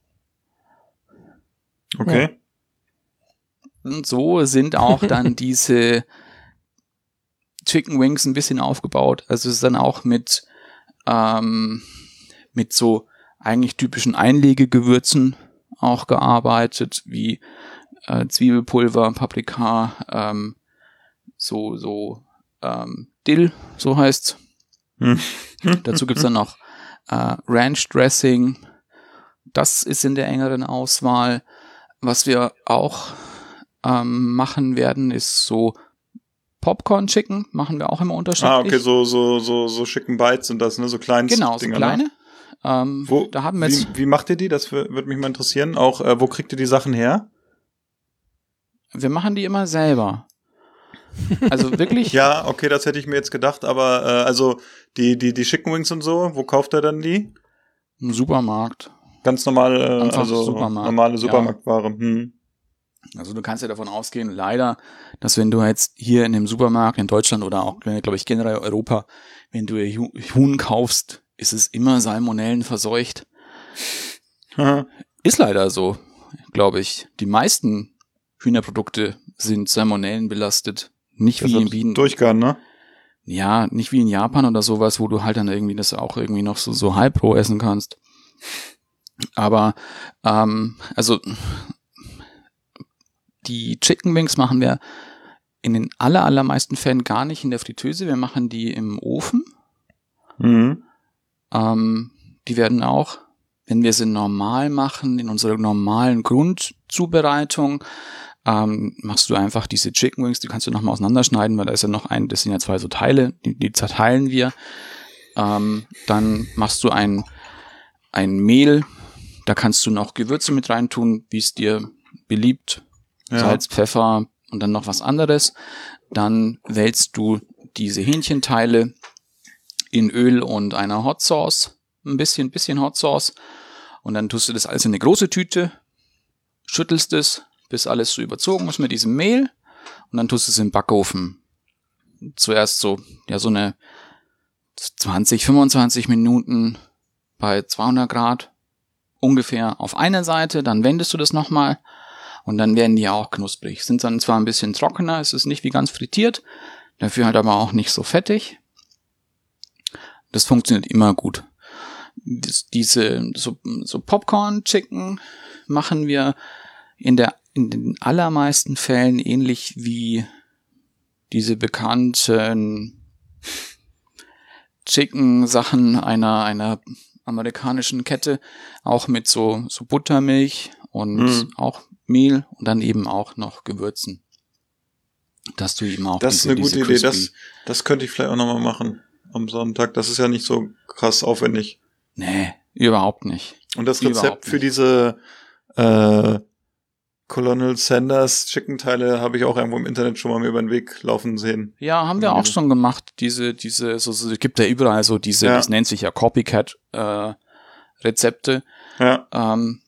Okay. Ja. Und so sind auch dann diese Chicken Wings ein bisschen aufgebaut. Also es ist dann auch mit ähm, mit so eigentlich typischen Einlegegewürzen auch gearbeitet, wie äh, Zwiebelpulver, Paprika, ähm, so so ähm, Dill, so heißt's. Dazu gibt's dann noch äh, Ranch Dressing. Das ist in der engeren Auswahl. Was wir auch ähm, machen werden, ist so Popcorn Chicken, machen wir auch immer unterschiedlich. Ah, okay, so so so so Chicken Bites sind das, ne, so kleine Genau, so Dinger, kleine. Ne? Ähm, wo, da haben wir wie, jetzt, wie macht ihr die? Das würde mich mal interessieren. Auch, äh, wo kriegt ihr die Sachen her? Wir machen die immer selber. Also wirklich? Ja, okay, das hätte ich mir jetzt gedacht, aber äh, also die die die Chicken Wings und so, wo kauft ihr dann die? Im Supermarkt. Ganz normal, äh, Einfach also Supermarkt, normale Supermarktware. Ja. Hm. Also du kannst ja davon ausgehen, leider, dass wenn du jetzt hier in dem Supermarkt in Deutschland oder auch, glaube ich, generell Europa, wenn du Huhn kaufst, ist es immer Salmonellen verseucht. Aha. Ist leider so, glaube ich. Die meisten Hühnerprodukte sind Salmonellen belastet. Nicht wie in Wien. Durchgang, ne? Ja, nicht wie in Japan oder sowas, wo du halt dann irgendwie das auch irgendwie noch so, so halb roh essen kannst. Aber, ähm, also, die Chicken Wings machen wir in den aller, allermeisten Fällen gar nicht in der Fritteuse. Wir machen die im Ofen. Mhm. Ähm, die werden auch, wenn wir sie normal machen, in unserer normalen Grundzubereitung, ähm, machst du einfach diese Chicken Wings, die kannst du nochmal auseinanderschneiden, weil da ist ja noch ein, das sind ja zwei so Teile, die, die zerteilen wir. Ähm, dann machst du ein, ein Mehl, da kannst du noch Gewürze mit reintun, wie es dir beliebt. Ja. Salz, Pfeffer und dann noch was anderes. Dann wälzt du diese Hähnchenteile in Öl und einer Hot Sauce, ein bisschen, bisschen Hot Sauce, und dann tust du das alles in eine große Tüte, schüttelst es, bis alles so überzogen ist mit diesem Mehl, und dann tust du es im Backofen. Zuerst so, ja, so eine zwanzig, fünfundzwanzig Minuten bei zweihundert Grad ungefähr auf einer Seite, dann wendest du das nochmal und dann werden die auch knusprig. Sind dann zwar ein bisschen trockener, es ist nicht wie ganz frittiert, dafür halt aber auch nicht so fettig. Das funktioniert immer gut. Das, diese so, so Popcorn-Chicken machen wir in der in den allermeisten Fällen ähnlich wie diese bekannten Chicken-Sachen einer einer amerikanischen Kette, auch mit so so Buttermilch und mhm. auch Mehl und dann eben auch noch Gewürzen. Dass du eben auch Das diese, ist eine gute Idee, das, crispy- das könnte ich vielleicht auch nochmal machen am Sonntag. Das ist ja nicht so krass aufwendig. Nee, überhaupt nicht. Und das Überhaupt Rezept für nicht. diese äh, Colonel Sanders Chicken-Teile habe ich auch irgendwo im Internet schon mal mir über den Weg laufen sehen. Ja, haben wir auch schon gemacht. Diese, diese, so, so gibt ja überall so diese, Ja. das nennt sich ja Copycat äh, Rezepte. Ja. Ähm,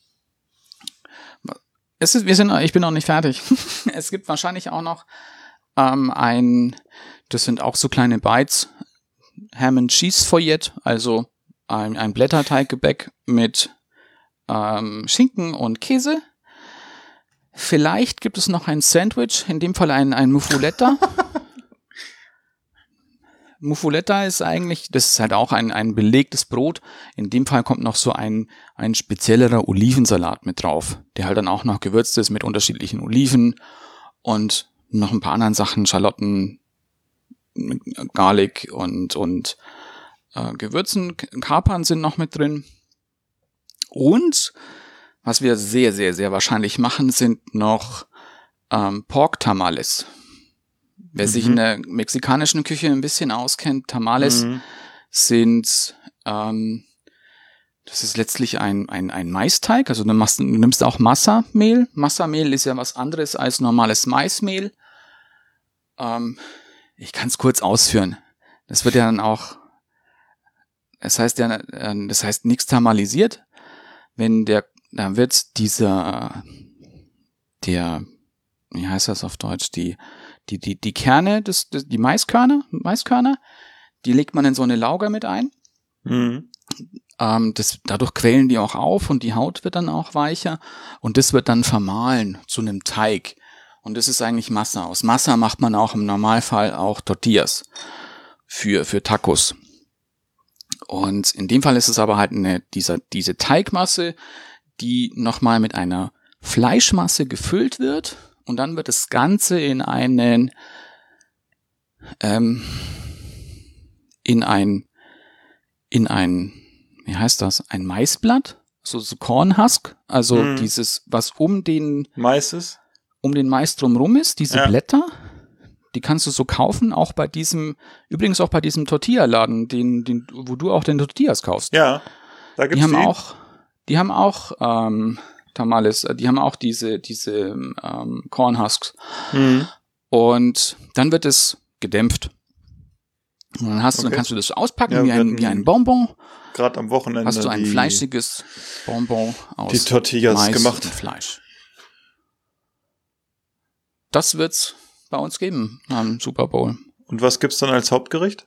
es ist, wir sind, ich bin noch nicht fertig. Es gibt wahrscheinlich auch noch ähm, ein, das sind auch so kleine Bites, Ham and Cheese Fouillette, also ein, ein Blätterteiggebäck mit ähm, Schinken und Käse. Vielleicht gibt es noch ein Sandwich, in dem Fall ein, ein Muffuletta. Muffuletta ist eigentlich, das ist halt auch ein, ein belegtes Brot. In dem Fall kommt noch so ein, ein speziellerer Olivensalat mit drauf, der halt dann auch noch gewürzt ist mit unterschiedlichen Oliven und noch ein paar anderen Sachen, Schalotten, Garlic und, und äh, Gewürzen, Kapern sind noch mit drin. Und was wir sehr, sehr, sehr wahrscheinlich machen, sind noch ähm, Pork Tamales. Wer mhm. sich in der mexikanischen Küche ein bisschen auskennt, Tamales mhm. sind, ähm, das ist letztlich ein, ein, ein Maisteig. Also du, machst, du nimmst auch Massamehl. Massamehl ist ja was anderes als normales Maismehl. Ähm, ich kann es kurz ausführen. Das wird ja dann auch, das heißt ja, das heißt nichts tamalisiert. Wenn der, da wird dieser, der, wie heißt das auf Deutsch, die, die, die, die Kerne, des, des, die Maiskörner, Maiskörner, die legt man in so eine Lauge mit ein. Mhm. Ähm, das, dadurch quellen die auch auf und die Haut wird dann auch weicher und das wird dann vermahlen zu einem Teig. Und das ist eigentlich Massa. Aus Massa macht man auch im Normalfall auch Tortillas für, für Tacos. Und in dem Fall ist es aber halt eine, dieser, diese Teigmasse, die nochmal mit einer Fleischmasse gefüllt wird. Und dann wird das Ganze in einen, ähm, in ein, in ein, wie heißt das, ein Maisblatt, so, so Cornhusk, also mhm. dieses, was um den Mais ist, um den Mais drumrum ist, diese ja. Blätter, die kannst du so kaufen, auch bei diesem, übrigens auch bei diesem Tortilla-Laden, den, den, wo du auch den Tortillas kaufst. Ja, da gibt's die haben die. auch, die haben auch, ähm, Tamales, die haben auch diese, diese ähm, Cornhusks. Mhm. Und dann wird es gedämpft. Und dann hast du, okay. dann kannst du das auspacken ja, wie ein, wie ein Bonbon. Gerade am Wochenende. Hast du ein die, fleischiges Bonbon aus die Tortillas Mais gemacht. und Fleisch. Das wird's bei uns geben am Super Bowl. Und was gibt's dann als Hauptgericht?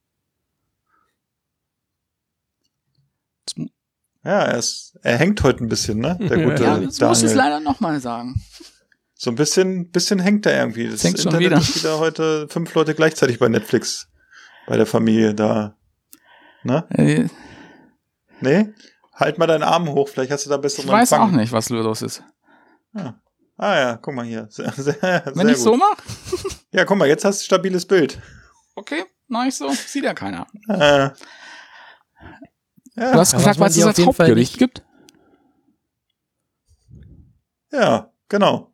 Ja, er, ist, er hängt heute ein bisschen, ne? Der gute ja, das Daniel. muss ich leider nochmal sagen. So ein bisschen, bisschen hängt er irgendwie. Das Hängt schon Internet wieder. ist wieder heute fünf Leute gleichzeitig bei Netflix. Bei der Familie da. Ne? Äh, Nee? Halt mal deinen Arm hoch, vielleicht hast du da besseren ich weiß Empfang. auch nicht, was los ist. Ah. ah ja, guck mal hier. Sehr, sehr, sehr Wenn ich gut. so mache? Ja, guck mal, jetzt hast du ein stabiles Bild. Okay, mach ich so. Sieht ja keiner. Äh. Ja, Du hast Ja, gefragt, was man was dir es auf als jeden Fall Hauptgericht nicht- gibt? ja, genau.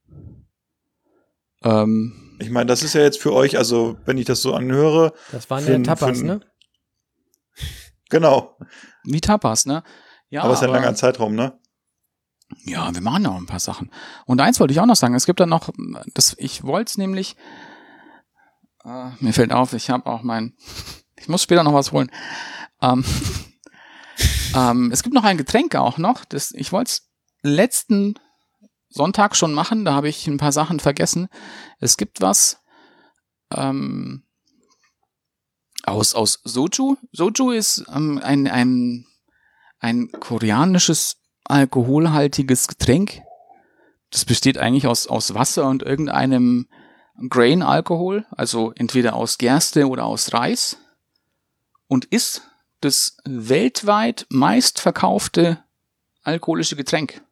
Ähm, Ich meine, das ist ja jetzt für euch, also wenn ich das so anhöre, Das waren Für ja ein- Tapas, für ein- ne? genau. wie Tapas, ne? Ja, aber es ist ein langer Zeitraum, ne? Ja, wir machen noch ein paar Sachen. Und eins wollte ich auch noch sagen. Es gibt dann noch, das, ich wollte es nämlich, äh, mir fällt auf, ich habe auch mein, ich muss später noch was holen. Ähm, ähm, es gibt noch ein Getränk auch noch. Das, ich wollte es letzten Sonntag schon machen, da habe ich ein paar Sachen vergessen. Es gibt was ähm, aus, aus Soju. Soju ist ähm, ein, ein, ein koreanisches alkoholhaltiges Getränk. Das besteht eigentlich aus, aus Wasser und irgendeinem Grain-Alkohol, also entweder aus Gerste oder aus Reis, und ist das weltweit meistverkaufte alkoholische Getränk.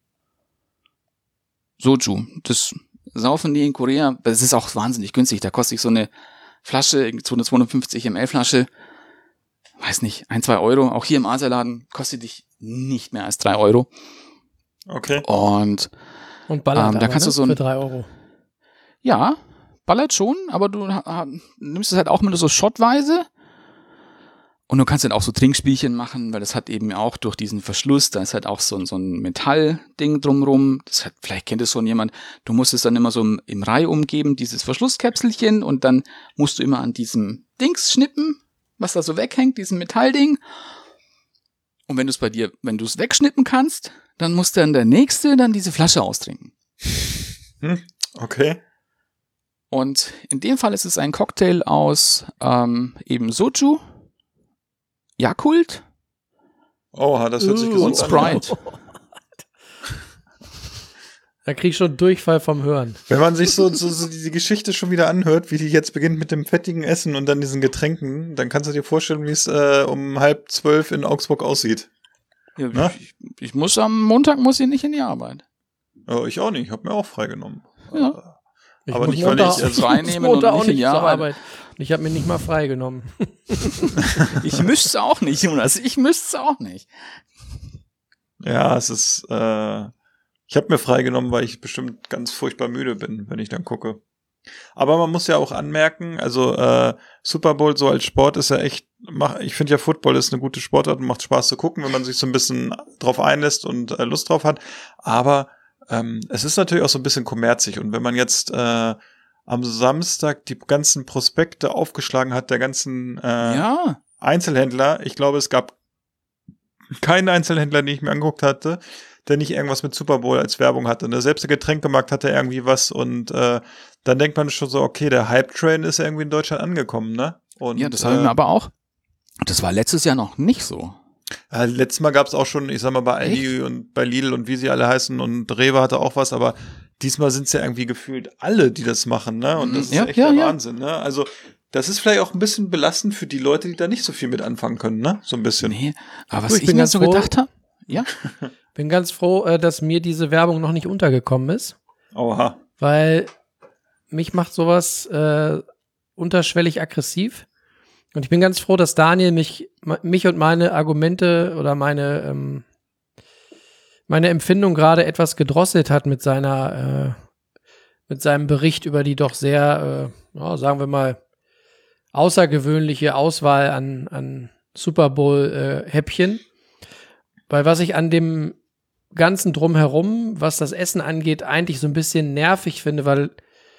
Soju. Das saufen die in Korea. Das ist auch wahnsinnig günstig. Da kostet sich so eine Flasche, so eine zweihundertfünfzig Milliliter Flasche, weiß nicht, ein, zwei Euro. Auch hier im Asialaden kostet dich nicht mehr als drei Euro. Okay. Und Und ballert Ähm, da aber, kannst ne? du so ein- für drei Euro. ja, ballert schon, aber du ha- nimmst es halt auch mit so schottweise. Und du kannst dann auch so Trinkspielchen machen, weil das hat eben auch durch diesen Verschluss, da ist halt auch so, ein- so ein Metallding drumrum. Das hat, vielleicht kennt es schon jemand. Du musst es dann immer so im, im Reihe umgeben, dieses Verschlusskäpselchen, und dann musst du immer an diesem Dings schnippen, was da so weghängt, diesem Metallding. Und wenn du es bei dir, wenn du es wegschnippen kannst, dann muss dann der Nächste dann diese Flasche austrinken. Hm, okay. Und in dem Fall ist es ein Cocktail aus ähm, eben Soju, Yakult Oh, das hört sich Uh, gesund und an. Sprite. Da krieg ich schon Durchfall vom Hören. Wenn man sich so, so, so die Geschichte schon wieder anhört, wie die jetzt beginnt mit dem fettigen Essen und dann diesen Getränken, dann kannst du dir vorstellen, wie es äh, um halb zwölf in Augsburg aussieht. Ja, ich, ich muss am Montag muss ich nicht in die Arbeit. Oh, ich auch nicht, ich habe mir auch freigenommen. Ja. Ich Aber muss nicht, weil Montag- ich also frei ich muss nehmen und Montag nicht auch in die zur Arbeit. Arbeit. Ich habe mir nicht mal freigenommen. Ich müsste es auch nicht, Jonas. Ich müsste es auch nicht. Ja, es ist, äh, ich habe mir freigenommen, weil ich bestimmt ganz furchtbar müde bin, wenn ich dann gucke. Aber man muss ja auch anmerken, also äh, Super Bowl so als Sport ist ja echt, mach, ich finde ja Football ist eine gute Sportart und macht Spaß zu gucken, wenn man sich so ein bisschen drauf einlässt und äh, Lust drauf hat. Aber ähm, es ist natürlich auch so ein bisschen kommerzig und wenn man jetzt äh, am Samstag die ganzen Prospekte aufgeschlagen hat, der ganzen äh, Ja. Einzelhändler, ich glaube, es gab keinen Einzelhändler, den ich mir angeguckt hatte, der nicht irgendwas mit Super Bowl als Werbung hatte. Ne? Selbst der Getränkemarkt hatte irgendwie was und äh, dann denkt man schon so, okay, der Hype-Train ist irgendwie in Deutschland angekommen, ne? Und, Ja, das habe ich mir aber auch. Das war letztes Jahr noch nicht so. Äh, letztes Mal gab es auch schon, ich sag mal, bei Aldi und bei Lidl und wie sie alle heißen und Rewe hatte auch was, aber diesmal sind es ja irgendwie gefühlt alle, die das machen, ne? Und das ist Ja, echt ja, der ja. Wahnsinn, ne? Also das ist vielleicht auch ein bisschen belastend für die Leute, die da nicht so viel mit anfangen können, ne? So ein bisschen. Nee, aber was Du, ich ich, bin mir ganz so froh- gedacht habe, ja, Bin ganz froh, äh, dass mir diese Werbung noch nicht untergekommen ist, Oha. weil mich macht sowas äh, unterschwellig aggressiv. Und ich bin ganz froh, dass Daniel mich, mich und meine Argumente oder meine, ähm, meine Empfindung gerade etwas gedrosselt hat mit seiner, äh, mit seinem Bericht über die doch sehr, äh, ja, sagen wir mal, außergewöhnliche Auswahl an, an Super Bowl-Häppchen. Weil was ich an dem Ganzen drumherum, was das Essen angeht, eigentlich so ein bisschen nervig finde, weil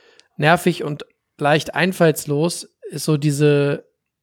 nervig und leicht einfallslos ist so diese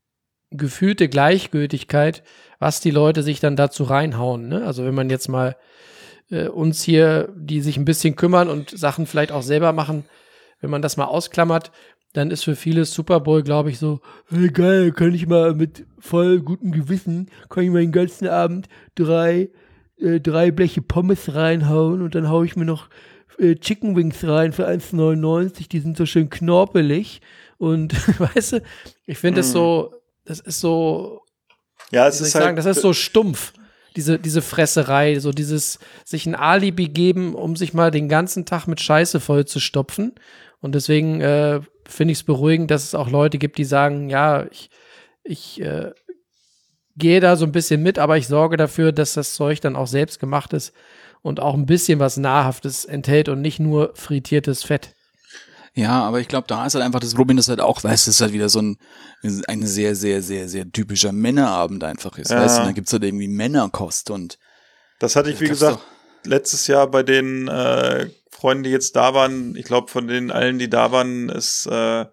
gefühlte Gleichgültigkeit, was die Leute sich dann dazu reinhauen. Ne? Also wenn man jetzt mal äh, uns hier, die sich ein bisschen kümmern und Sachen vielleicht auch selber machen, wenn man das mal ausklammert, dann ist für viele Super Bowl, glaube ich, so, hey, geil, kann ich mal mit voll gutem Gewissen, kann ich mal den ganzen Abend drei, äh, drei Bleche Pommes reinhauen und dann haue ich mir noch äh, Chicken Wings rein für eins neunundneunzig, die sind so schön knorpelig und, weißt du, ich finde das Mm. so, das ist so, Ja, wie es soll ist ich halt, sagen, das ist so stumpf. Diese, diese Fresserei, so dieses sich ein Alibi geben, um sich mal den ganzen Tag mit Scheiße voll zu stopfen. Und deswegen äh, finde ich es beruhigend, dass es auch Leute gibt, die sagen, ja, ich, ich äh, gehe da so ein bisschen mit, aber ich sorge dafür, dass das Zeug dann auch selbst gemacht ist und auch ein bisschen was Nahrhaftes enthält und nicht nur frittiertes Fett. ja, aber ich glaube, da ist halt einfach das Problem, dass halt auch, weißt du, es ist halt wieder so ein, ein sehr, sehr, sehr, sehr typischer Männerabend einfach ist, Ja. weißt du, da gibt's halt irgendwie Männerkost und das hatte ich, das wie gab's gesagt, doch. letztes Jahr bei den äh, Freunden, die jetzt da waren, ich glaube, von den allen, die da waren, ist äh,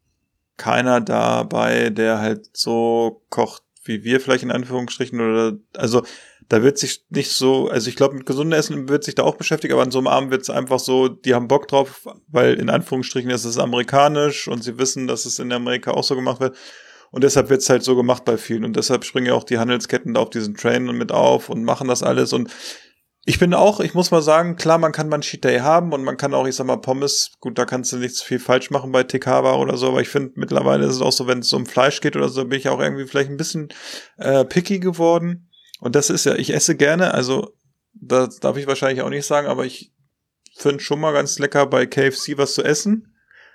keiner dabei, der halt so kocht, wie wir vielleicht in Anführungsstrichen oder, also da wird sich nicht so, also ich glaube, mit gesundem Essen wird sich da auch beschäftigt, aber an so einem Abend wird es einfach so, die haben Bock drauf, weil in Anführungsstrichen ist es amerikanisch und sie wissen, dass es in Amerika auch so gemacht wird. Und deshalb wird es halt so gemacht bei vielen. Und deshalb springen ja auch die Handelsketten da auf diesen Train mit auf und machen das alles. Und ich bin auch, ich muss mal sagen, klar, man kann mal einen Cheat Day haben und man kann auch, ich sag mal, Pommes, gut, da kannst du nichts viel falsch machen bei T K-Ware oder so, aber ich finde, mittlerweile ist es auch so, wenn es um Fleisch geht oder so, bin ich auch irgendwie vielleicht ein bisschen äh, picky geworden. Und das ist ja, ich esse gerne, also das darf ich wahrscheinlich auch nicht sagen, aber ich finde schon mal ganz lecker bei K F C was zu essen.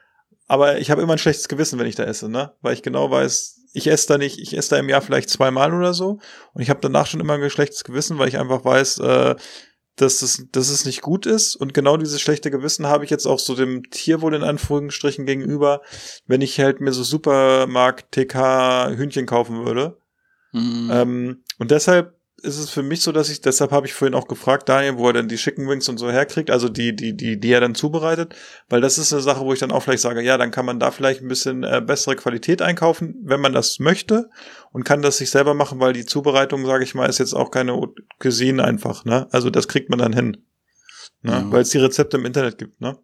Aber ich habe immer ein schlechtes Gewissen, wenn ich da esse, ne? Weil ich genau weiß, ich esse da nicht, ich esse da im Jahr vielleicht zweimal oder so. Und ich habe danach schon immer ein schlechtes Gewissen, weil ich einfach weiß, äh, dass es, dass es nicht gut ist. Und genau dieses schlechte Gewissen habe ich jetzt auch so dem Tierwohl in Anführungsstrichen gegenüber, wenn ich halt mir so Supermarkt T K Hühnchen kaufen würde. Mhm. Ähm, und deshalb ist es für mich so, dass ich, deshalb habe ich vorhin auch gefragt, Daniel, wo er denn die Chicken Wings und so herkriegt, also die, die, die, die er dann zubereitet, weil das ist eine Sache, wo ich dann auch vielleicht sage, ja, dann kann man da vielleicht ein bisschen äh, bessere Qualität einkaufen, wenn man das möchte und kann das sich selber machen, weil die Zubereitung, sage ich mal, ist jetzt auch keine Haute Cuisine einfach, ne? Also das kriegt man dann hin, ne? Mhm. Weil es die Rezepte im Internet gibt, ne?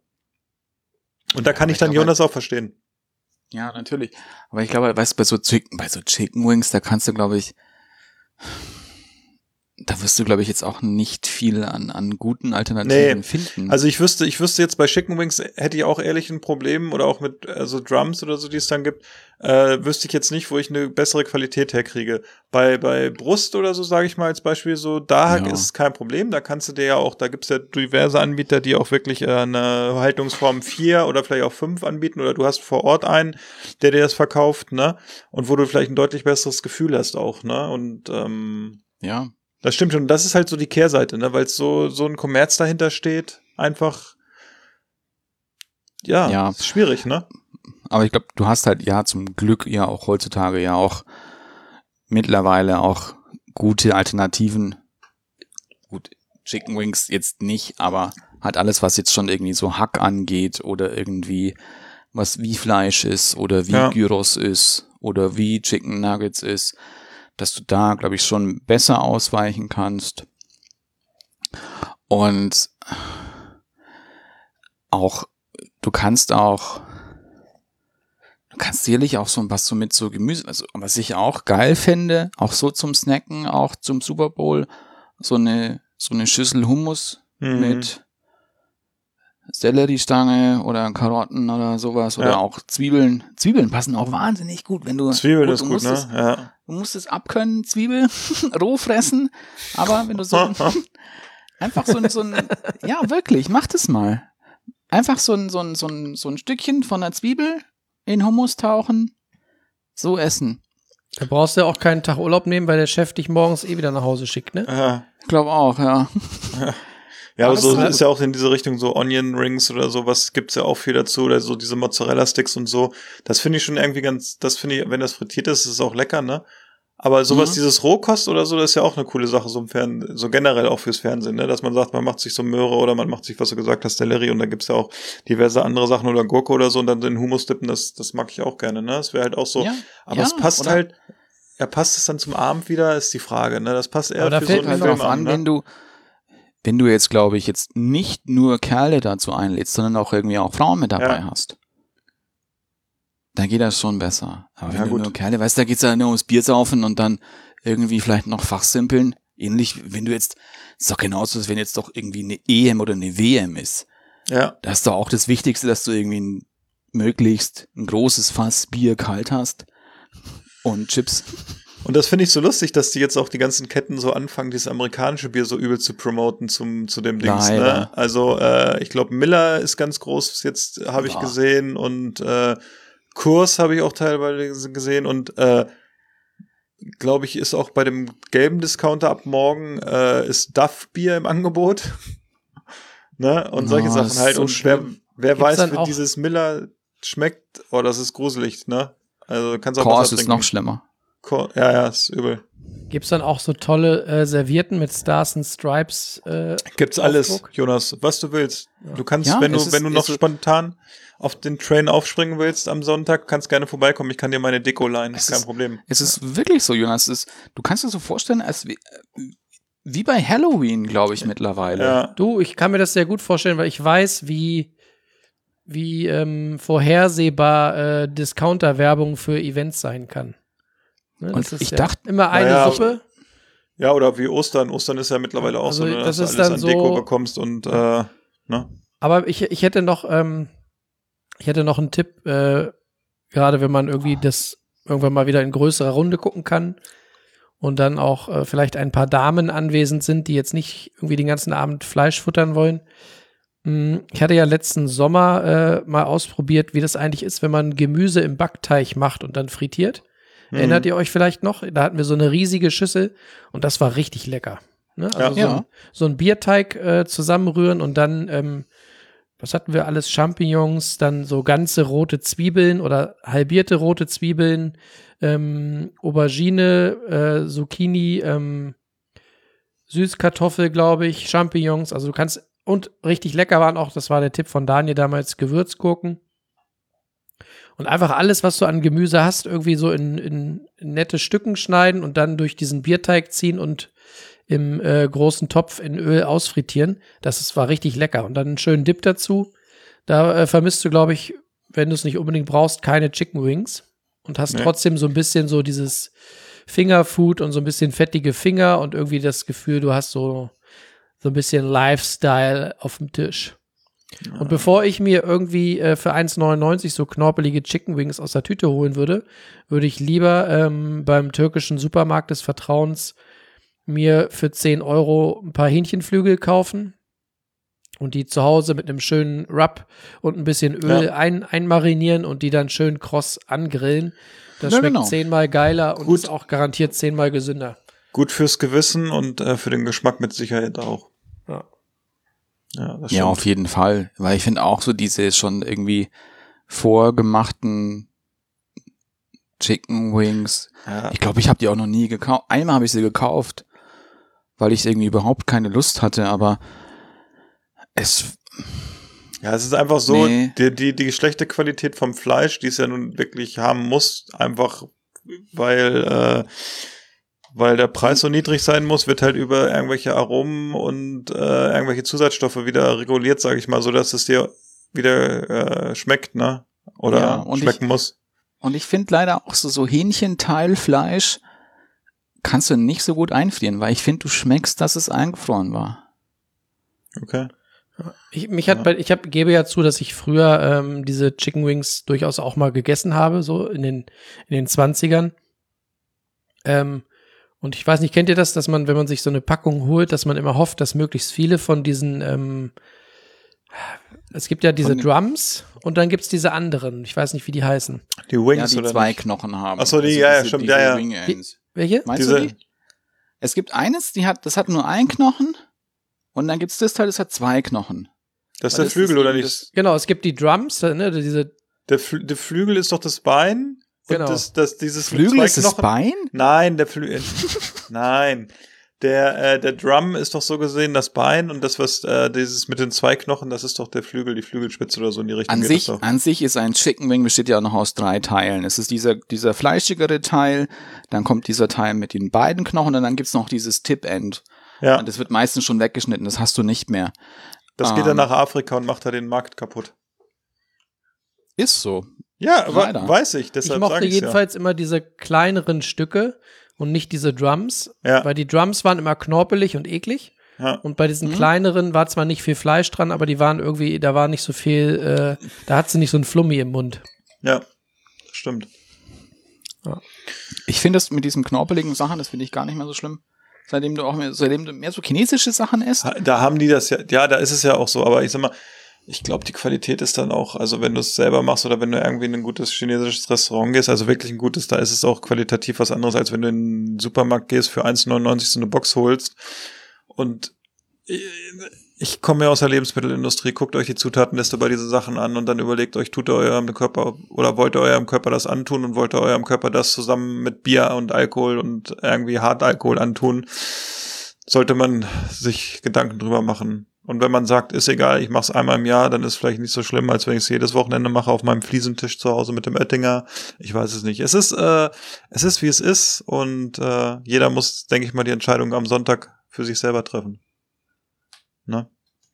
Und da kann Aber ich ich dann glaub, Jonas auch verstehen. Ja, natürlich. Aber ich glaube, weißt du, bei so Chicken, bei so Chicken Wings, da kannst du, glaube ich, da wirst du, glaube ich, jetzt auch nicht viel an, an guten Alternativen Nee, finden. also ich wüsste, ich wüsste jetzt bei Chicken Wings hätte ich auch ehrlich ein Problem oder auch mit also Drums oder so, die es dann gibt, äh, wüsste ich jetzt nicht, wo ich eine bessere Qualität herkriege. Bei bei Brust oder so, sage ich mal als Beispiel so, da Ja. ist es kein Problem, da kannst du dir ja auch, da gibt's ja diverse Anbieter, die auch wirklich äh, eine Haltungsform vier oder vielleicht auch fünf anbieten oder du hast vor Ort einen, der dir das verkauft, ne? Und wo du vielleicht ein deutlich besseres Gefühl hast auch, ne? Und ähm, ja. das stimmt schon. Das ist halt so die Kehrseite, ne, weil es so so ein Kommerz dahinter steht. Einfach, ja, Ja. ist schwierig, ne? Aber ich glaube, du hast halt ja zum Glück ja auch heutzutage ja auch mittlerweile auch gute Alternativen. Gut, Chicken Wings jetzt nicht, aber halt alles, was jetzt schon irgendwie so Hack angeht oder irgendwie was wie Fleisch ist oder wie Ja. Gyros ist oder wie Chicken Nuggets ist, dass du da, glaube ich, schon besser ausweichen kannst. Und auch, du kannst auch, du kannst sicherlich auch so was so mit so Gemüse, also was ich auch geil fände, auch so zum Snacken, auch zum Super Bowl, so eine, so eine Schüssel Hummus Mhm. mit Selleriestange oder Karotten oder sowas oder Ja. auch Zwiebeln. Zwiebeln passen auch wahnsinnig gut, wenn du Zwiebeln gut, ist du gut, musst ne? es, Ja. Du musst es abkönnen, Zwiebel, roh fressen, aber wenn du so einfach so ein, so ein, ja wirklich, mach das mal. Einfach so ein, so ein, so ein, so ein Stückchen von der Zwiebel in Hummus tauchen, so essen. Da brauchst du ja auch keinen Tag Urlaub nehmen, weil der Chef dich morgens eh wieder nach Hause schickt, ne? Ja. Ich glaube auch, ja. Ja, aber Aber so es ist halt- ist ja auch in diese Richtung so Onion Rings oder sowas gibt's ja auch viel dazu oder so diese Mozzarella Sticks und so. Das finde ich schon irgendwie ganz, das finde ich, wenn das frittiert ist, ist es auch lecker, ne? Aber sowas, Mhm. dieses Rohkost oder so, das ist ja auch eine coole Sache, so im Fernsehen, so generell auch fürs Fernsehen, ne? Dass man sagt, man macht sich so Möhre oder man macht sich, was du gesagt hast, Sellerie und dann gibt's ja auch diverse andere Sachen oder Gurke oder so und dann den Hummus dippen, das, das mag ich auch gerne, ne? Das wäre halt auch so. Ja, aber ja, es passt oder- halt, ja, passt es dann zum Abend wieder, ist die Frage, ne? Das passt eher Aber da für fällt so mir einen noch Film Darauf an, an, ne? wenn du, wenn du jetzt, glaube ich, jetzt nicht nur Kerle dazu einlädst, sondern auch irgendwie auch Frauen mit dabei Ja. hast. Dann geht das schon besser. Aber wenn Ja, du gut. nur Kerle, weißt du, da geht's ja nur ums Bier saufen und dann irgendwie vielleicht noch fachsimpeln. Ähnlich, wenn du jetzt, ist doch genauso, als wenn jetzt doch irgendwie eine E M oder eine W M ist. Ja. Da ist doch auch das Wichtigste, dass du irgendwie ein, möglichst ein großes Fass Bier kalt hast und Chips. Und das finde ich so lustig, dass die jetzt auch die ganzen Ketten so anfangen, dieses amerikanische Bier so übel zu promoten zum zu dem Dings. Ne? Leider. Also äh, ich glaube Miller ist ganz groß, jetzt habe ich Ja. gesehen und äh, Kurs habe ich auch teilweise gesehen und äh, glaube ich ist auch bei dem gelben Discounter ab morgen äh, ist Duff Bier im Angebot. Ne? Und solche Oh, Sachen ist halt so und wer, schlimm. wer Gibt's weiß, dann wie auch- dieses Miller schmeckt, oh, das ist gruselig, ne? Also kannst auch Kors Wasser ist trinken. noch schlimmer. Ko- Ja, ja, ist übel. Gibt's dann auch so tolle äh, Servietten mit Stars and Stripes? Äh, Gibt's alles, Aufdruck? Jonas, was du willst. Du kannst, Ja, wenn du, es ist- wenn du noch es ist- spontan auf den Train aufspringen willst am Sonntag, kannst gerne vorbeikommen. Ich kann dir meine Deko leihen, Es ist kein ist- Problem. Es ist wirklich so, Jonas. Es ist, du kannst dir so vorstellen, als wie, wie bei Halloween, glaube ich, mittlerweile. Ja, Du, ich kann mir das sehr gut vorstellen, weil ich weiß, wie, wie ähm, vorhersehbar äh, Discounter-Werbung für Events sein kann. Ne, Und das ist ich ja dachte- immer eine Naja, Suppe. ja, oder wie Ostern. Ostern ist ja mittlerweile auch Also, so, ne, das dass ist du alles dann an so- Deko bekommst und äh, ne? Aber ich, ich hätte noch, ähm, ich hätte noch einen Tipp, äh, gerade wenn man irgendwie das irgendwann mal wieder in größerer Runde gucken kann und dann auch äh, vielleicht ein paar Damen anwesend sind, die jetzt nicht irgendwie den ganzen Abend Fleisch futtern wollen. Mm, Ich hatte ja letzten Sommer äh, mal ausprobiert, wie das eigentlich ist, wenn man Gemüse im Backteig macht und dann frittiert. Mhm. Erinnert ihr euch vielleicht noch? Da hatten wir so eine riesige Schüssel und das war richtig lecker. Ne? Also Ja. so, Ja. ein, so ein Bierteig äh, zusammenrühren und dann, ähm, was hatten wir alles? Champignons, dann so ganze rote Zwiebeln oder halbierte rote Zwiebeln, ähm, Aubergine, äh, Zucchini, ähm, Süßkartoffel, glaube ich, Champignons. Also du kannst, und richtig lecker waren auch, das war der Tipp von Daniel damals, Gewürzgurken. Und einfach alles, was du an Gemüse hast, irgendwie so in, in, in nette Stücken schneiden und dann durch diesen Bierteig ziehen und im äh, großen Topf in Öl ausfrittieren. Das ist, war richtig lecker. Und dann einen schönen Dip dazu. Da äh, vermisst du, glaube ich, wenn du es nicht unbedingt brauchst, keine Chicken Wings. Und hast Nee. trotzdem so ein bisschen so dieses Fingerfood und so ein bisschen fettige Finger und irgendwie das Gefühl, du hast so, so ein bisschen Lifestyle auf dem Tisch. Ja. Und bevor ich mir irgendwie äh, für eins neunundneunzig so knorpelige Chicken Wings aus der Tüte holen würde, würde ich lieber ähm, beim türkischen Supermarkt des Vertrauens mir für zehn Euro ein paar Hähnchenflügel kaufen und die zu Hause mit einem schönen Rub und ein bisschen Öl ja. ein, einmarinieren und die dann schön kross angrillen. Das ja, schmeckt genau. zehnmal geiler und Gut. ist auch garantiert zehnmal gesünder. Gut fürs Gewissen und äh, für den Geschmack mit Sicherheit auch. Ja. Ja, das Ja, stimmt. auf jeden Fall. Weil ich finde auch so diese schon irgendwie vorgemachten Chicken Wings. Ja. Ich glaube, ich habe die auch noch nie gekauft. Einmal habe ich sie gekauft, weil ich irgendwie überhaupt keine Lust hatte, aber es... Ja, es ist einfach so, Nee. die, die, die schlechte Qualität vom Fleisch, die es ja nun wirklich haben muss, einfach weil, äh, weil der Preis so niedrig sein muss, wird halt über irgendwelche Aromen und äh, irgendwelche Zusatzstoffe wieder reguliert, sage ich mal, so dass es dir wieder äh, schmeckt, ne? Oder Ja, und schmecken ich- muss. Und ich finde leider auch so, so Hähnchenteilfleisch kannst du nicht so gut einfrieren, weil ich finde, du schmeckst, dass es eingefroren war. Okay. Ich, mich hat Ja. bei, ich hab, gebe ja zu, dass ich früher ähm, diese Chicken Wings durchaus auch mal gegessen habe, so in den, in den zwanzigern. Ähm, und ich weiß nicht, kennt ihr das, dass man, wenn man sich so eine Packung holt, dass man immer hofft, dass möglichst viele von diesen, ähm, es gibt ja diese Von den- Drums und dann gibt's diese anderen. Ich weiß nicht, wie die heißen. Die Wings Ja, die oder zwei nicht? Knochen haben. Ach so, die- ja, ja, stimmt, ja, ja. Wing Ends. Welche? Meinst Diese- du die? Es gibt eines, die hat, das hat nur einen Knochen und dann gibt's das Teil, das hat zwei Knochen. Das ist Weil der Flügel, oder eben nicht? das- Genau, es gibt die Drums, ne, diese, Der, Flü der Flügel ist doch das Bein. Und Genau. das, das, dieses mit Flügel zwei ist das Knochen- Bein? Nein, der Flügel. Nein. Der, äh, der Drum ist doch so gesehen das Bein und das, was äh, dieses mit den zwei Knochen, das ist doch der Flügel, die Flügelspitze oder so in die Richtung An geht sich, das doch. an sich ist ein Chicken Wing besteht ja auch noch aus drei Teilen. Es ist dieser, dieser fleischigere Teil, dann kommt dieser Teil mit den beiden Knochen und dann gibt's noch dieses Tip-End. Ja, Und das wird meistens schon weggeschnitten, das hast du nicht mehr. das geht dann ähm, nach Afrika und macht da den Markt kaputt. Ist so. Ja, aber Leider. weiß ich, ich deshalb mochte sage ich ja. jedenfalls immer diese kleineren Stücke und nicht diese Drums, Ja. weil die Drums waren immer knorpelig und eklig. Ja. Und bei diesen Mhm. kleineren war zwar nicht viel Fleisch dran, aber die waren irgendwie, da war nicht so viel, äh, da hat sie nicht so ein Flummi im Mund. Ja, stimmt. Ich finde das mit diesen knorpeligen Sachen, das finde ich gar nicht mehr so schlimm. Seitdem du auch mehr, seitdem du mehr so chinesische Sachen isst. Ha- Da haben die das ja, ja, da ist es ja auch so, aber ich sag mal, ich glaube, die Qualität ist dann auch, also wenn du es selber machst oder wenn du irgendwie in ein gutes chinesisches Restaurant gehst, also wirklich ein gutes, da ist es auch qualitativ was anderes, als wenn du in den Supermarkt gehst, für eins neunundneunzig so eine Box holst. Und ich, ich komme ja aus der Lebensmittelindustrie, guckt euch die Zutatenliste bei diesen Sachen an und dann überlegt euch, tut ihr eurem Körper oder wollt ihr eurem Körper das antun und wollt ihr eurem Körper das zusammen mit Bier und Alkohol und irgendwie Hartalkohol antun, sollte man sich Gedanken drüber machen. Und wenn man sagt, ist egal, ich mache es einmal im Jahr, dann ist es vielleicht nicht so schlimm, als wenn ich es jedes Wochenende mache auf meinem Fliesentisch zu Hause mit dem Oettinger. Ich weiß es nicht. Es ist, äh, es ist wie es ist und äh, jeder muss, denke ich mal, die Entscheidung am Sonntag für sich selber treffen. Ne?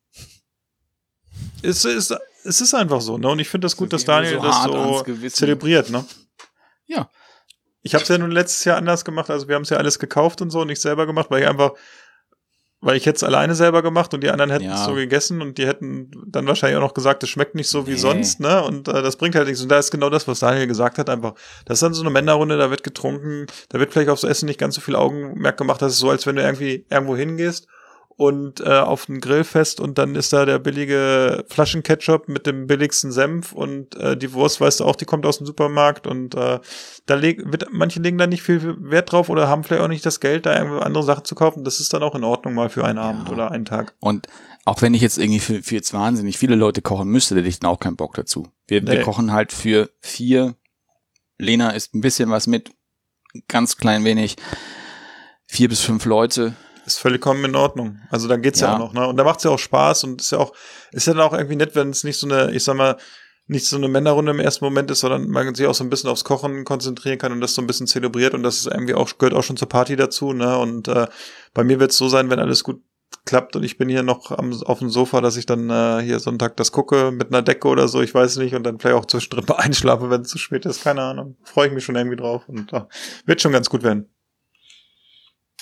Es ist, es ist einfach so, ne? Und ich finde das gut, dass Daniel so das hart so ans Gewissen. zelebriert, ne? Ja. Ich habe es ja nun letztes Jahr anders gemacht, also wir haben es ja alles gekauft und so und nicht selber gemacht, weil ich einfach, weil ich jetzt alleine selber gemacht und die anderen hätten es Ja. so gegessen und die hätten dann wahrscheinlich auch noch gesagt, es schmeckt nicht so wie Nee. sonst, ne? Und äh, das bringt halt nichts. Und da ist genau das, was Daniel gesagt hat, einfach. Das ist dann so eine Männerrunde, da wird getrunken, da wird vielleicht aufs Essen nicht ganz so viel Augenmerk gemacht. Das ist so, als wenn du irgendwie irgendwo hingehst und äh, auf ein Grillfest und dann ist da der billige Flaschenketchup mit dem billigsten Senf und äh, die Wurst, weißt du auch, die kommt aus dem Supermarkt und äh, da leg, wird, manche legen da nicht viel Wert drauf oder haben vielleicht auch nicht das Geld, da irgendwie andere Sachen zu kaufen. Das ist dann auch in Ordnung mal für einen Abend oder einen Tag. Und auch wenn ich jetzt irgendwie für, für jetzt wahnsinnig viele Leute kochen müsste, hätte ich dann auch keinen Bock dazu. Wir, Nee. wir kochen halt für vier. Lena isst ein bisschen was mit, ganz klein wenig. Vier bis fünf Leute. Ist vollkommen in Ordnung. Also dann geht's ja, Ja. auch noch, ne? Und da macht's ja auch Spaß und ist ja auch, ist ja dann auch irgendwie nett, wenn es nicht so eine, ich sag mal, nicht so eine Männerrunde im ersten Moment ist, sondern man sich auch so ein bisschen aufs Kochen konzentrieren kann und das so ein bisschen zelebriert und das ist irgendwie auch, gehört auch schon zur Party dazu, ne? Und äh, bei mir wird's so sein, wenn alles gut klappt und ich bin hier noch am, auf dem Sofa, dass ich dann äh, hier Sonntag das gucke mit einer Decke oder so, ich weiß nicht, und dann vielleicht auch zwischendrin mal einschlafe, wenn es zu spät ist, keine Ahnung. Freue ich mich schon irgendwie drauf und äh, wird schon ganz gut werden.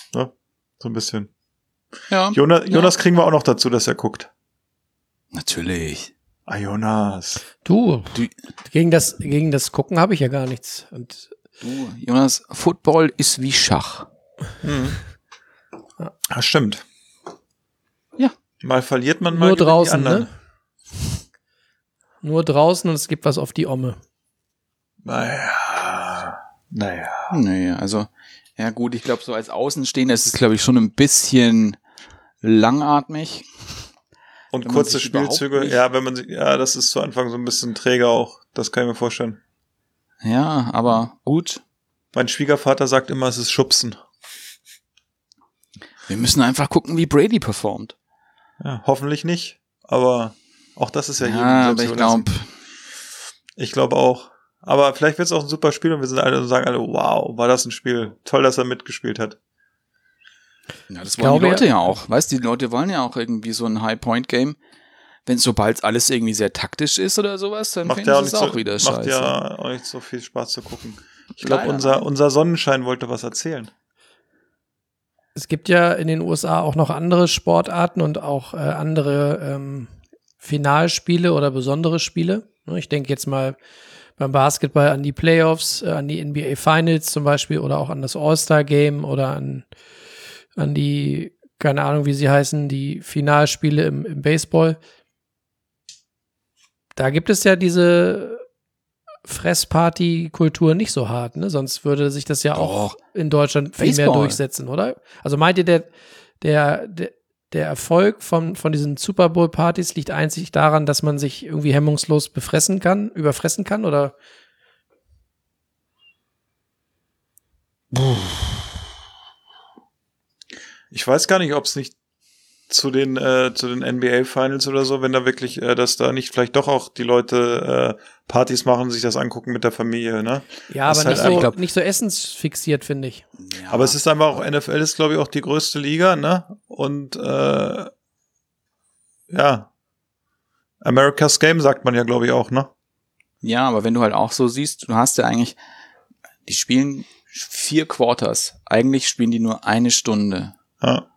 Ne? So ein bisschen. Ja. Jonas, ja. Jonas kriegen wir auch noch dazu, dass er guckt. Natürlich. Ah, Jonas. Du, Du, gegen das, gegen das Gucken habe ich ja gar nichts. Und du, Jonas, Football ist wie Schach. Mhm. Ah, stimmt. Ja. Mal verliert man, mal nur gewinnen die draußen, anderen. ne? Nur draußen und es gibt was auf die Omme. Naja. Naja. Nee, also, ja gut, ich glaube, so als Außenstehender ist es, glaube ich, schon ein bisschen langatmig. Und Wenn man kurze sich überhaupt Spielzüge, nicht- ja, wenn man sich, ja, das ist zu Anfang so ein bisschen träge auch. Das kann ich mir vorstellen. Ja, aber gut. Mein Schwiegervater sagt immer, es ist Schubsen. Wir müssen einfach gucken, wie Brady performt. Ja, hoffentlich nicht. Aber auch das ist ja, Ja, jedem aber selbst ich überlassen. glaube, Ich glaube auch. Aber vielleicht wird es auch ein super Spiel und wir sind alle und sagen alle, wow, war das ein Spiel. Toll, dass er mitgespielt hat. ja, das Ich wollen die glaube, Leute ja auch. Weißt du, die Leute wollen ja auch irgendwie so ein High-Point-Game. Wenn sobald alles irgendwie sehr taktisch ist oder sowas, dann Macht finden ja auch sie nicht es auch so, wieder macht scheiße. ja auch nicht so viel Spaß zu gucken. Ich glaube, Leider unser, nein. unser Sonnenschein wollte was erzählen. Es gibt ja in den U S A auch noch andere Sportarten und auch äh, andere ähm, Finalspiele oder besondere Spiele. Ne, Ich denke jetzt mal beim Basketball an die Playoffs, äh, an die N B A Finals zum Beispiel oder auch an das All-Star-Game oder an, an die, keine Ahnung, wie sie heißen, die Finalspiele im, im Baseball. Da gibt es ja diese Fressparty-Kultur nicht so hart, ne? Sonst würde sich das ja auch Doch. in Deutschland viel mehr Baseball. durchsetzen, oder? Also meint ihr, der, der, der, der Erfolg von, von diesen Super Bowl-Partys liegt einzig daran, dass man sich irgendwie hemmungslos befressen kann, überfressen kann, oder? Ich weiß gar nicht, ob es nicht zu den äh, zu den N B A Finals oder so, wenn da wirklich, äh, dass da nicht vielleicht doch auch die Leute äh, Partys machen, sich das angucken mit der Familie, ne? Ja, Das aber ist nicht, halt so, einfach- nicht so essensfixiert, finde ich. Ja. Aber es ist einfach auch, N F L ist, glaube ich, auch die größte Liga, ne? Und äh, ja, America's Game sagt man ja, glaube ich, auch, ne? Ja, aber wenn du halt auch so siehst, du hast ja eigentlich, die spielen vier Quarters. Eigentlich spielen die nur eine Stunde. Ja.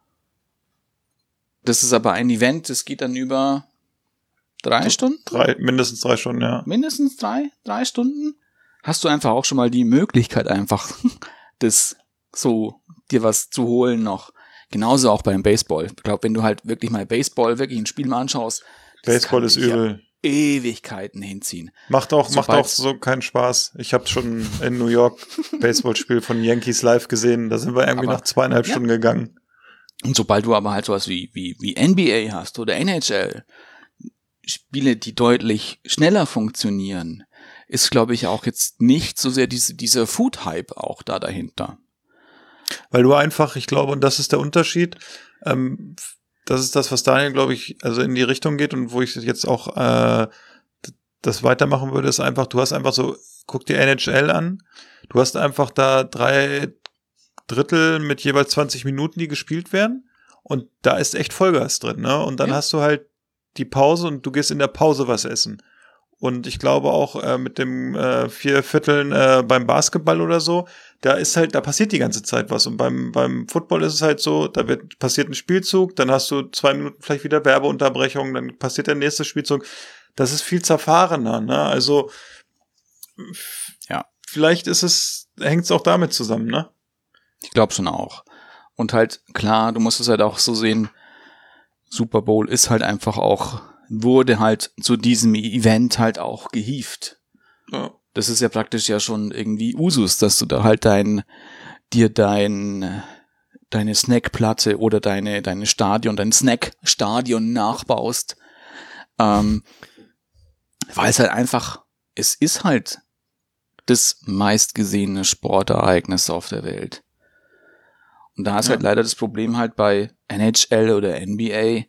Das ist aber ein Event, das geht dann über drei Stunden? Drei, mindestens drei Stunden, ja. Mindestens drei, drei Stunden? Hast du einfach auch schon mal die Möglichkeit einfach, das so, dir was zu holen noch. Genauso auch beim Baseball. Ich glaube, wenn du halt wirklich mal Baseball, wirklich ein Spiel mal anschaust, das Baseball kann ist dich ja übel. Ewigkeiten hinziehen. Macht auch, macht Sobald- auch so keinen Spaß. Ich habe schon in New York Baseballspiel von Yankees live gesehen. Da sind wir irgendwie Aber- nach zweieinhalb ja. Stunden gegangen. Und sobald du aber halt sowas wie, wie, wie N B A hast oder N H L, Spiele, die deutlich schneller funktionieren, ist, glaube ich, auch jetzt nicht so sehr diese, dieser Food-Hype auch da dahinter. Weil du einfach, ich glaube, und das ist der Unterschied, ähm, das ist das, was Daniel, glaube ich, also in die Richtung geht und wo ich jetzt auch äh, das weitermachen würde, ist einfach, du hast einfach so, guck dir N H L an, du hast einfach da drei Drittel mit jeweils zwanzig Minuten, die gespielt werden und da ist echt Vollgas drin, ne? Und dann Ja. hast du halt die Pause und du gehst in der Pause was essen. Und ich glaube auch äh, mit dem äh, vier Vierteln äh, beim Basketball oder so, da ist halt, da passiert die ganze Zeit was. Und beim beim Football ist es halt so, da wird passiert ein Spielzug, dann hast du zwei Minuten vielleicht wieder Werbeunterbrechung, dann passiert der nächste Spielzug. Das ist viel zerfahrener, ne? Also Ja. vielleicht ist es, hängt es auch damit zusammen, ne? Ich glaube schon auch. Und halt, klar, du musst es halt auch so sehen, Super Bowl ist halt einfach auch, wurde halt zu diesem Event halt auch gehievt. Ja. Das ist ja praktisch ja schon irgendwie Usus, dass du da halt dein, dir dein, deine Snackplatte oder deine, deine Stadion, dein Snackstadion nachbaust. Ähm, weil es halt einfach, es ist halt das meistgesehene Sportereignis auf der Welt. Und da ist Ja. halt leider das Problem halt bei N H L oder N B A,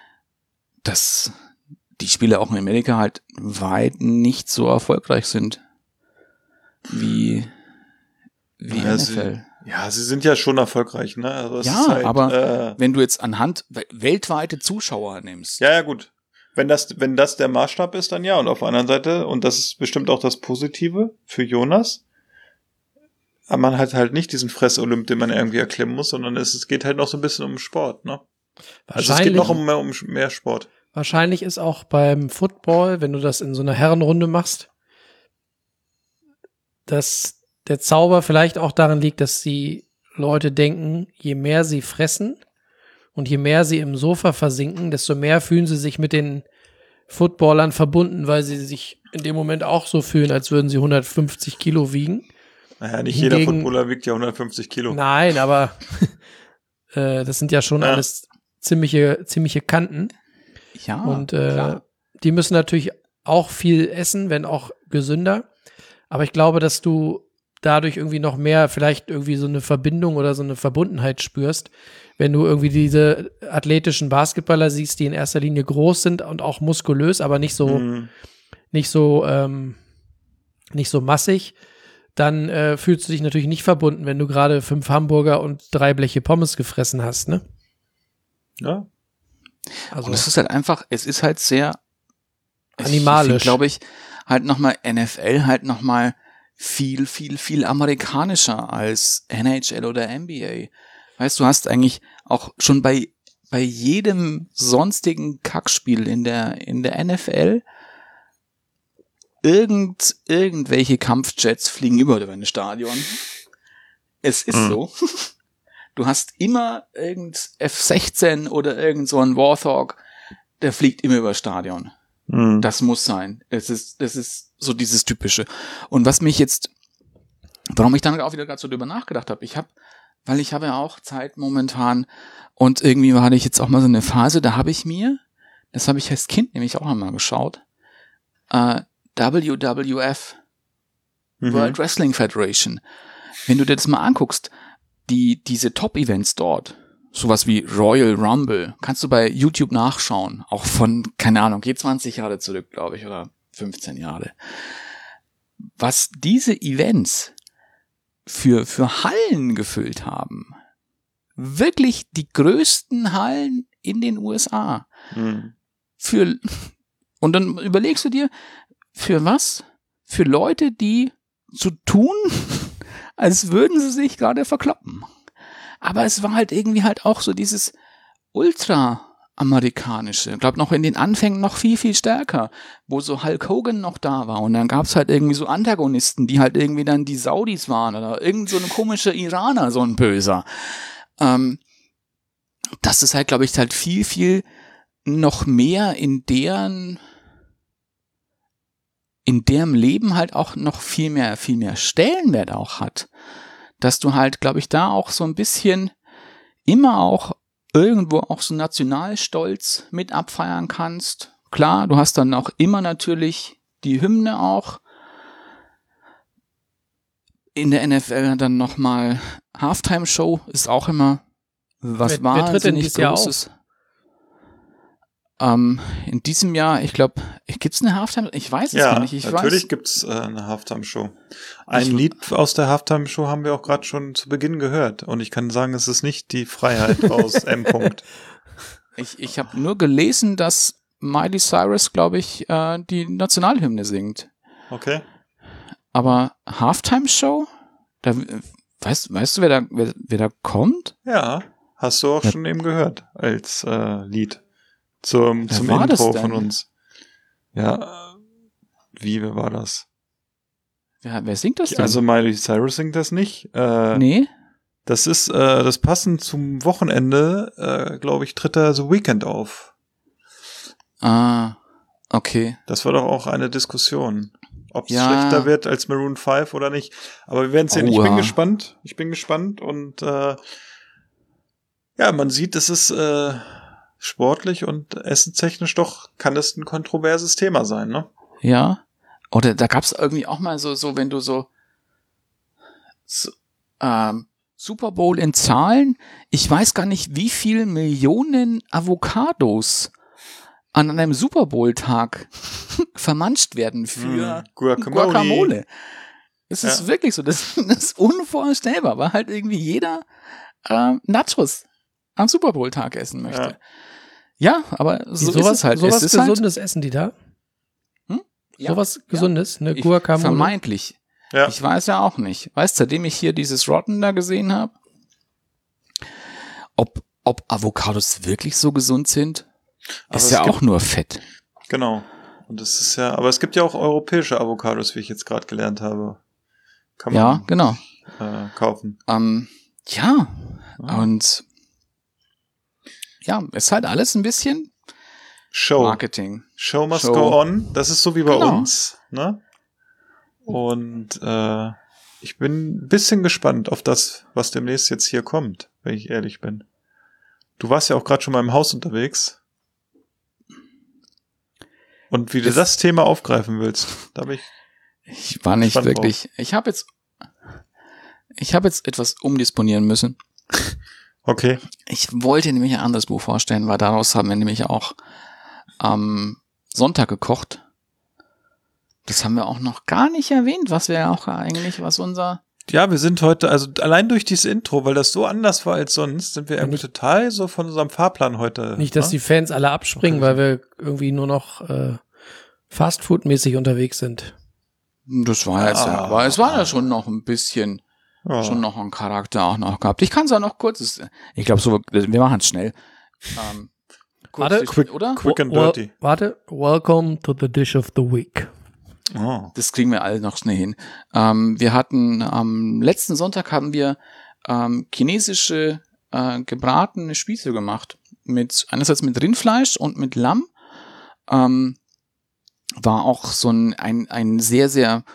dass die Spiele auch in Amerika halt weit nicht so erfolgreich sind wie, wie Ja, N F sie- L. Ja, sie sind ja schon erfolgreich, ne? Also es Ja, ist halt, aber äh, wenn du jetzt anhand we- weltweite Zuschauer nimmst, ja, ja, gut. Wenn das, wenn das der Maßstab ist, dann ja. Und auf der anderen Seite, und das ist bestimmt auch das Positive für Jonas, man hat halt nicht diesen Fress-Olymp, den man irgendwie erklimmen muss, sondern es, es geht halt noch so ein bisschen um Sport, ne? Also es geht noch um mehr, um mehr Sport. Wahrscheinlich ist auch beim Football, wenn du das in so einer Herrenrunde machst, dass der Zauber vielleicht auch darin liegt, dass die Leute denken, je mehr sie fressen und je mehr sie im Sofa versinken, desto mehr fühlen sie sich mit den Footballern verbunden, weil sie sich in dem Moment auch so fühlen, als würden sie hundertfünfzig Kilo wiegen. Naja, nicht Hingegen, jeder Footballer wiegt ja hundertfünfzig Kilo. Nein, aber äh, das sind ja schon ja. alles ziemliche, ziemliche Kanten. Ja, und äh, klar. Die müssen natürlich auch viel essen, wenn auch gesünder. Aber ich glaube, dass du dadurch irgendwie noch mehr vielleicht irgendwie so eine Verbindung oder so eine Verbundenheit spürst, wenn du irgendwie diese athletischen Basketballer siehst, die in erster Linie groß sind und auch muskulös, aber nicht so Mhm. nicht so ähm, nicht so massig, dann äh, fühlst du dich natürlich nicht verbunden, wenn du gerade fünf Hamburger und drei Bleche Pommes gefressen hast, ne? Ja. Also Und es ist halt einfach, es ist halt sehr animalisch. Glaube ich, halt nochmal N F L halt nochmal viel, viel, viel amerikanischer als N H L oder N B A. Weißt du, hast eigentlich auch schon bei, bei jedem sonstigen Kackspiel in der, in der N F L irgend, irgendwelche Kampfjets fliegen über dein Stadion. Es ist mhm. so. Du hast immer irgend F sechzehn oder irgend so ein Warthog, der fliegt immer über das Stadion. Mhm. Das muss sein. Es ist, das ist so dieses Typische. Und was mich jetzt, warum ich dann auch wieder gerade so drüber nachgedacht habe, ich habe, weil ich habe ja auch Zeit momentan und irgendwie hatte ich jetzt auch mal so eine Phase, da habe ich mir, das habe ich als Kind nämlich auch einmal geschaut, äh, W W F, mhm. World Wrestling Federation. Wenn du dir das mal anguckst, die, diese Top-Events dort, sowas wie Royal Rumble, kannst du bei YouTube nachschauen, auch von, keine Ahnung, geht zwanzig Jahre zurück, glaube ich, oder fünfzehn Jahre. Was diese Events für, für Hallen gefüllt haben, wirklich die größten Hallen in den U S A. Mhm. Für, und dann überlegst du dir, für was? Für Leute, die so tun, als würden sie sich gerade verkloppen. Aber es war halt irgendwie halt auch so dieses ultra-amerikanische, ich glaube noch in den Anfängen noch viel, viel stärker, wo so Hulk Hogan noch da war und dann gab's halt irgendwie so Antagonisten, die halt irgendwie dann die Saudis waren oder irgend so ein komischer Iraner, so ein Böser. Ähm, das ist halt, glaube ich, halt viel, viel noch mehr in deren in deren Leben halt auch noch viel mehr, viel mehr Stellenwert auch hat. Dass du halt, glaube ich, da auch so ein bisschen immer auch irgendwo auch so Nationalstolz mit abfeiern kannst. Klar, du hast dann auch immer natürlich die Hymne auch. In der N F L dann nochmal Halftime-Show ist auch immer was wer, wer tritt denn wahnsinnig dieses Jahr Großes. Ähm, in diesem Jahr, ich glaube, gibt's eine Halftime? Ich weiß es ja, gar nicht. Ich natürlich weiß. gibt's äh, eine Halftime-Show. Ein Ich- Lied aus der Halftime-Show haben wir auch gerade schon zu Beginn gehört. Und ich kann sagen, es ist nicht die Freiheit aus M. -Punkt. Ich, ich habe nur gelesen, dass Miley Cyrus, glaube ich, äh, die Nationalhymne singt. Okay. Aber Halftime-Show? Da, weißt, weißt du, wer da, wer, wer da kommt? Ja, hast du auch Ja. schon eben gehört als äh, Lied zum, Wer zum war das Intro denn? von uns. Ja, äh, wie, wer war das? Wer, wer singt das denn? Also Miley Cyrus singt das nicht. Äh, nee? Das ist, äh, das passend zum Wochenende, äh, glaube ich, tritt er The Weeknd auf. Ah, okay. Das war doch auch eine Diskussion, ob es Ja. schlechter wird als Maroon fünf oder nicht. Aber wir werden sehen. Ich Aua. bin gespannt. Ich bin gespannt und äh, ja, man sieht, es ist äh, sportlich und essenstechnisch doch kann das ein kontroverses Thema sein, ne? Ja. Oder da gab's irgendwie auch mal so, so wenn du so, so ähm, Super Bowl in Zahlen, ich weiß gar nicht, wie viel Millionen Avocados an einem Super Bowl-Tag vermanscht werden für Hm, Guacamole. Guacamole. Es ist Ja. wirklich so, das, das ist unvorstellbar, weil halt irgendwie jeder äh, Nachos am Super Bowl-Tag essen möchte. Ja, aber so sowas, ist es halt. Sowas es ist halt, Gesundes essen die da? ja, Sowas ja. Gesundes? Eine Ich- Guacamole? Vermeintlich. Ja. Ich weiß ja auch nicht. Weißt du, seitdem ich hier dieses Rotten da gesehen habe, ob, ob Avocados wirklich so gesund sind, Aber ist es ja gibt- auch nur Fett. Genau. Und das ist ja, aber es gibt ja auch europäische Avocados, wie ich jetzt gerade gelernt habe. Kann Ja, man genau. äh, kaufen. Ähm, ja, Ah. und ja, ist halt alles ein bisschen Show. Marketing. Show must Show. go on. Das ist so wie bei Genau. uns, ne? Und äh, ich bin ein bisschen gespannt auf das, was demnächst jetzt hier kommt, wenn ich ehrlich bin. Du warst ja auch gerade schon mal im Haus unterwegs. Und wie du Das- das Thema aufgreifen willst, da bin ich. Ich war nicht Spannend wirklich. Ich habe jetzt, ich habe jetzt etwas umdisponieren müssen. Okay. Ich wollte nämlich ein anderes Buch vorstellen, weil daraus haben wir nämlich auch am Sonntag gekocht. Das haben wir auch noch gar nicht erwähnt, was wir auch eigentlich, was unser Ja, wir sind heute, also allein durch dieses Intro, weil das so anders war als sonst, sind wir Ja, irgendwie nicht- total so von unserem Fahrplan heute. Nicht, dass ne? die Fans alle abspringen, weil wir irgendwie nur noch äh, Fastfood-mäßig unterwegs sind. Das war jetzt, ja, Ah. aber es war ja schon noch ein bisschen, Ja. schon noch ein Charakter auch noch gehabt. Ich kann es auch noch kurz, es- ich glaube so, wir machen es schnell. Ähm, kurz Warte. durch- Quick- oder? quick and Well, dirty. warte, welcome to the dish of the week. Oh. Das kriegen wir alle noch schnell hin. Ähm, wir hatten am letzten Sonntag haben wir ähm, chinesische äh, gebratene Spieße gemacht. Mit einerseits mit Rindfleisch und mit Lamm. Ähm, war auch so ein, ein, ein sehr, sehr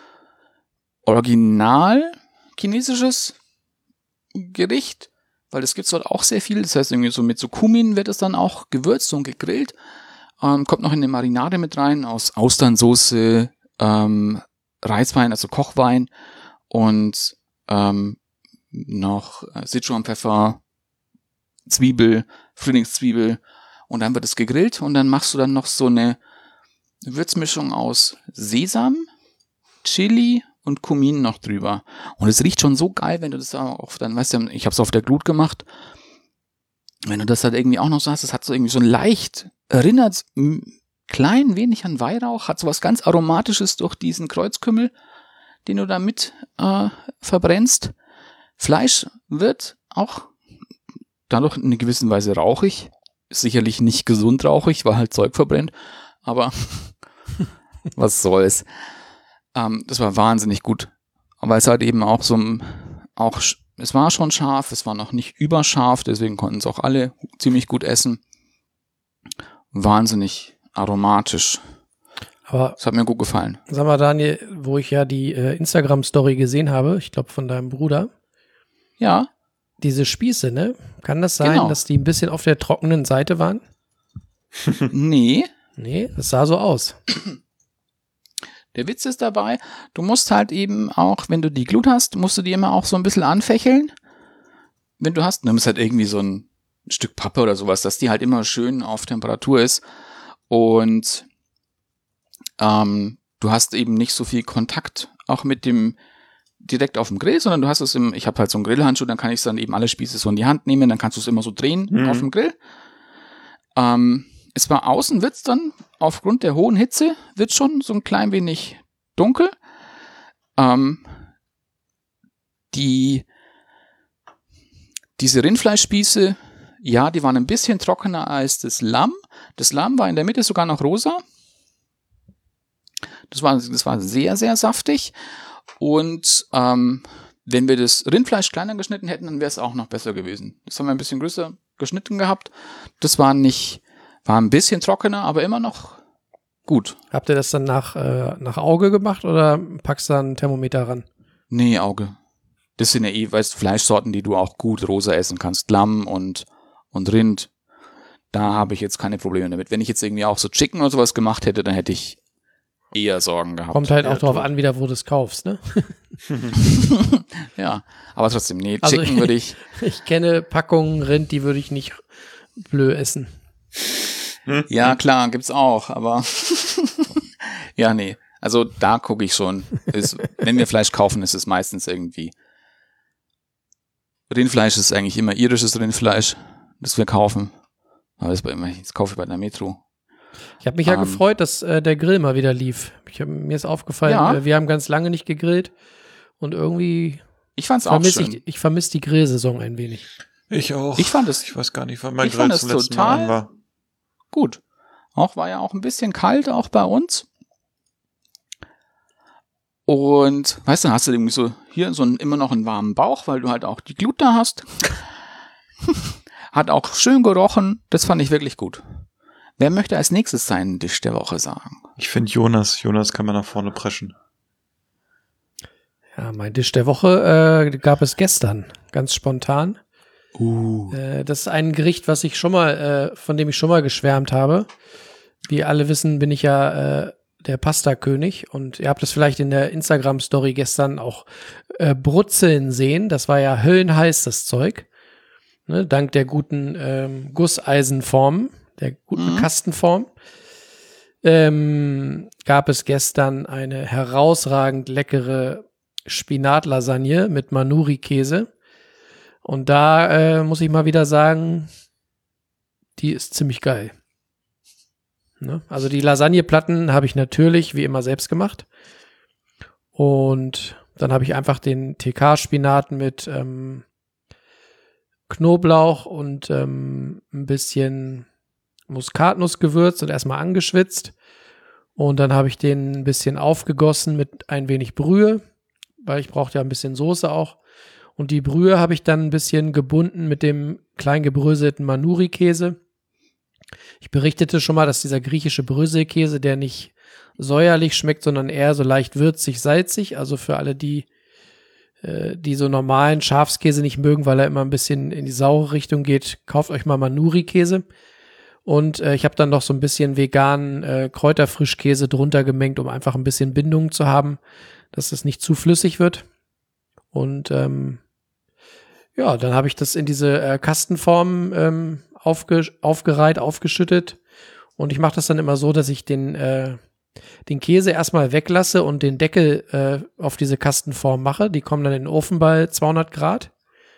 original chinesisches Gericht, weil das gibt's dort auch sehr viel. Das heißt, irgendwie so mit so Kumin wird es dann auch gewürzt und gegrillt. Ähm, kommt noch in eine Marinade mit rein aus Austernsoße, ähm, Reiswein, also Kochwein und ähm, noch äh, Sichuan-Pfeffer, Zwiebel, Frühlingszwiebel und dann wird es gegrillt und dann machst du dann noch so eine Würzmischung aus Sesam, Chili und Kumin noch drüber. Und es riecht schon so geil, wenn du das auf dann, weißt du, ich habe es auf der Glut gemacht. Wenn du das halt irgendwie auch noch so hast, es hat so irgendwie so ein leicht, erinnert ein klein wenig an Weihrauch, hat so was ganz Aromatisches durch diesen Kreuzkümmel, den du da mit äh, verbrennst. Fleisch wird auch dadurch in einer gewissen Weise rauchig. Ist sicherlich nicht gesund rauchig, weil halt Zeug verbrennt. Aber was soll's. Ähm, das war wahnsinnig gut. Aber es halt eben auch so ein, auch, es war schon scharf, es war noch nicht überscharf, deswegen konnten es auch alle ziemlich gut essen. Wahnsinnig aromatisch. Aber Das hat mir gut gefallen. sag mal, Daniel, wo ich ja die äh, Instagram-Story gesehen habe, ich glaube von deinem Bruder, Ja, diese Spieße, ne? Kann das sein, Genau. dass die ein bisschen auf der trockenen Seite waren? nee. Nee, das sah so aus. Der Witz ist dabei, du musst halt eben auch, wenn du die Glut hast, musst du die immer auch so ein bisschen anfächeln. Wenn du hast, nimmst halt irgendwie so ein Stück Pappe oder sowas, dass die halt immer schön auf Temperatur ist. Und ähm, du hast eben nicht so viel Kontakt auch mit dem direkt auf dem Grill, sondern du hast es im, ich habe halt so einen Grillhandschuh, dann kann ich dann eben alle Spieße so in die Hand nehmen, dann kannst du es immer so drehen Mhm. auf dem Grill. Ähm, es war außen, wird's dann aufgrund der hohen Hitze, wird schon so ein klein wenig dunkel. Ähm, die diese Rindfleischspieße, ja, die waren ein bisschen trockener als das Lamm. Das Lamm war in der Mitte sogar noch rosa. Das war, das war sehr, sehr saftig. Und ähm, wenn wir das Rindfleisch kleiner geschnitten hätten, dann wäre es auch noch besser gewesen. Das haben wir ein bisschen größer geschnitten gehabt. Das war nicht, war ein bisschen trockener, aber immer noch gut. Habt ihr das dann nach, äh, nach Auge gemacht oder packst du da ein Thermometer ran? Nee, Auge. Das sind ja eh, weißt du, Fleischsorten, die du auch gut rosa essen kannst. Lamm und, und Rind. Da habe ich jetzt keine Probleme damit. Wenn ich jetzt irgendwie auch so Chicken oder sowas gemacht hätte, dann hätte ich eher Sorgen gehabt. Kommt halt auch Ja, drauf tot. an, wieder wo du es kaufst, ne? Ja, aber trotzdem, nee, Also Chicken würde ich, Ich kenne Packungen Rind, die würde ich nicht blöd essen. ja klar, gibt's auch, aber ja, nee. Also da gucke ich schon. Ist, wenn wir Fleisch kaufen, ist es meistens irgendwie Rindfleisch ist eigentlich immer irisches Rindfleisch, das wir kaufen. Aber das, bei, das kaufe ich bei der Metro. Ich habe mich ja Ähm. gefreut, dass äh, der Grill mal wieder lief. Ich hab, mir ist aufgefallen, Ja. äh, wir haben ganz lange nicht gegrillt. Und irgendwie Ich fand's auch vermisse schön. ich, ich vermisse die Grillsaison ein wenig. Ich auch. Ich fand es- Ich weiß gar nicht, wann mein ich Grill fand es zum letzten total- Mal an war. Gut. Auch war ja auch ein bisschen kalt, auch bei uns. Und, weißt du, hast du irgendwie so hier so einen, immer noch einen warmen Bauch, weil du halt auch die Glut da hast. Hat auch schön gerochen. Das fand ich wirklich gut. Wer möchte als nächstes seinen Dish der Woche sagen? Ich finde Jonas, Jonas kann man nach vorne preschen. Ja, mein Dish der Woche äh, gab es gestern, ganz spontan. Uh. Äh, das ist ein Gericht, was ich schon mal, äh, von dem ich schon mal geschwärmt habe. Wie alle wissen, bin ich ja äh, der Pasta-König und ihr habt es vielleicht in der Instagram-Story gestern auch äh, brutzeln sehen. Das war ja höllenheiß, das Zeug. Ne, dank der guten ähm, Gusseisenform, der guten Mhm. Kastenform, ähm, gab es gestern eine herausragend leckere Spinatlasagne mit Manuri-Käse. Und da äh, muss ich mal wieder sagen, die ist ziemlich geil. Ne? Also die Lasagneplatten habe ich natürlich wie immer selbst gemacht. Und dann habe ich einfach den T K-Spinat mit ähm, Knoblauch und ähm, ein bisschen Muskatnuss gewürzt und erstmal angeschwitzt. Und dann habe ich den ein bisschen aufgegossen mit ein wenig Brühe, weil ich brauchte ja ein bisschen Soße auch. Und die Brühe habe ich dann ein bisschen gebunden mit dem klein gebröselten Manuri-Käse. Ich berichtete schon mal, dass dieser griechische Bröselkäse, der nicht säuerlich schmeckt, sondern eher so leicht würzig, salzig. Also für alle, die, äh, die so normalen Schafskäse nicht mögen, weil er immer ein bisschen in die saure Richtung geht, kauft euch mal Manuri-Käse. Und äh, ich habe dann noch so ein bisschen veganen äh, Kräuterfrischkäse drunter gemengt, um einfach ein bisschen Bindung zu haben, dass es nicht zu flüssig wird. Und ähm, ja, dann habe ich das in diese äh, Kastenform ähm, aufge aufgereiht, aufgeschüttet. Und ich mache das dann immer so, dass ich den, äh, den Käse erstmal weglasse und den Deckel äh, auf diese Kastenform mache. Die kommen dann in den Ofen bei zweihundert Grad.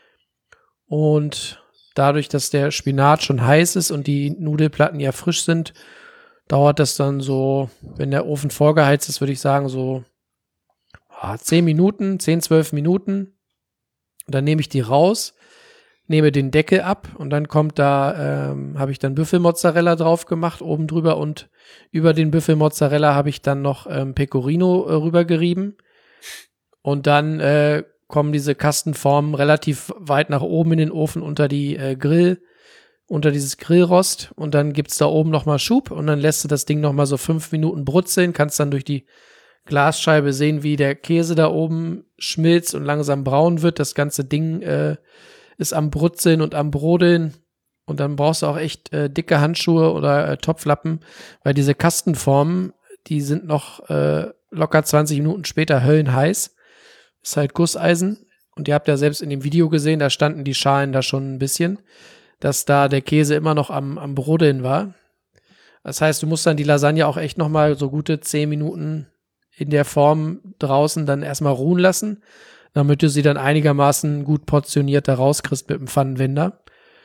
Und dadurch, dass der Spinat schon heiß ist und die Nudelplatten ja frisch sind, dauert das dann so, wenn der Ofen vorgeheizt ist, würde ich sagen, so ah, zehn Minuten, zehn, zwölf Minuten. Und dann nehme ich die raus, nehme den Deckel ab und dann kommt da, ähm, habe ich dann Büffelmozzarella drauf gemacht, oben drüber und über den Büffelmozzarella habe ich dann noch ähm, Pecorino äh, rübergerieben. Und dann äh, kommen diese Kastenformen relativ weit nach oben in den Ofen unter die äh, Grill, unter dieses Grillrost und dann gibt's da oben nochmal Schub und dann lässt du das Ding nochmal so fünf Minuten brutzeln, kannst dann durch die Glasscheibe sehen, wie der Käse da oben schmilzt und langsam braun wird. Das ganze Ding äh, ist am Brutzeln und am Brodeln. Und dann brauchst du auch echt äh, dicke Handschuhe oder äh, Topflappen, weil diese Kastenformen, die sind noch äh, locker zwanzig Minuten später höllenheiß. Ist halt Gusseisen. Und ihr habt ja selbst in dem Video gesehen, da standen die Schalen da schon ein bisschen, dass da der Käse immer noch am, am Brodeln war. Das heißt, du musst dann die Lasagne auch echt noch mal so gute zehn Minuten in der Form draußen dann erstmal ruhen lassen, damit du sie dann einigermaßen gut portioniert da rauskriegst mit dem Pfannenwender.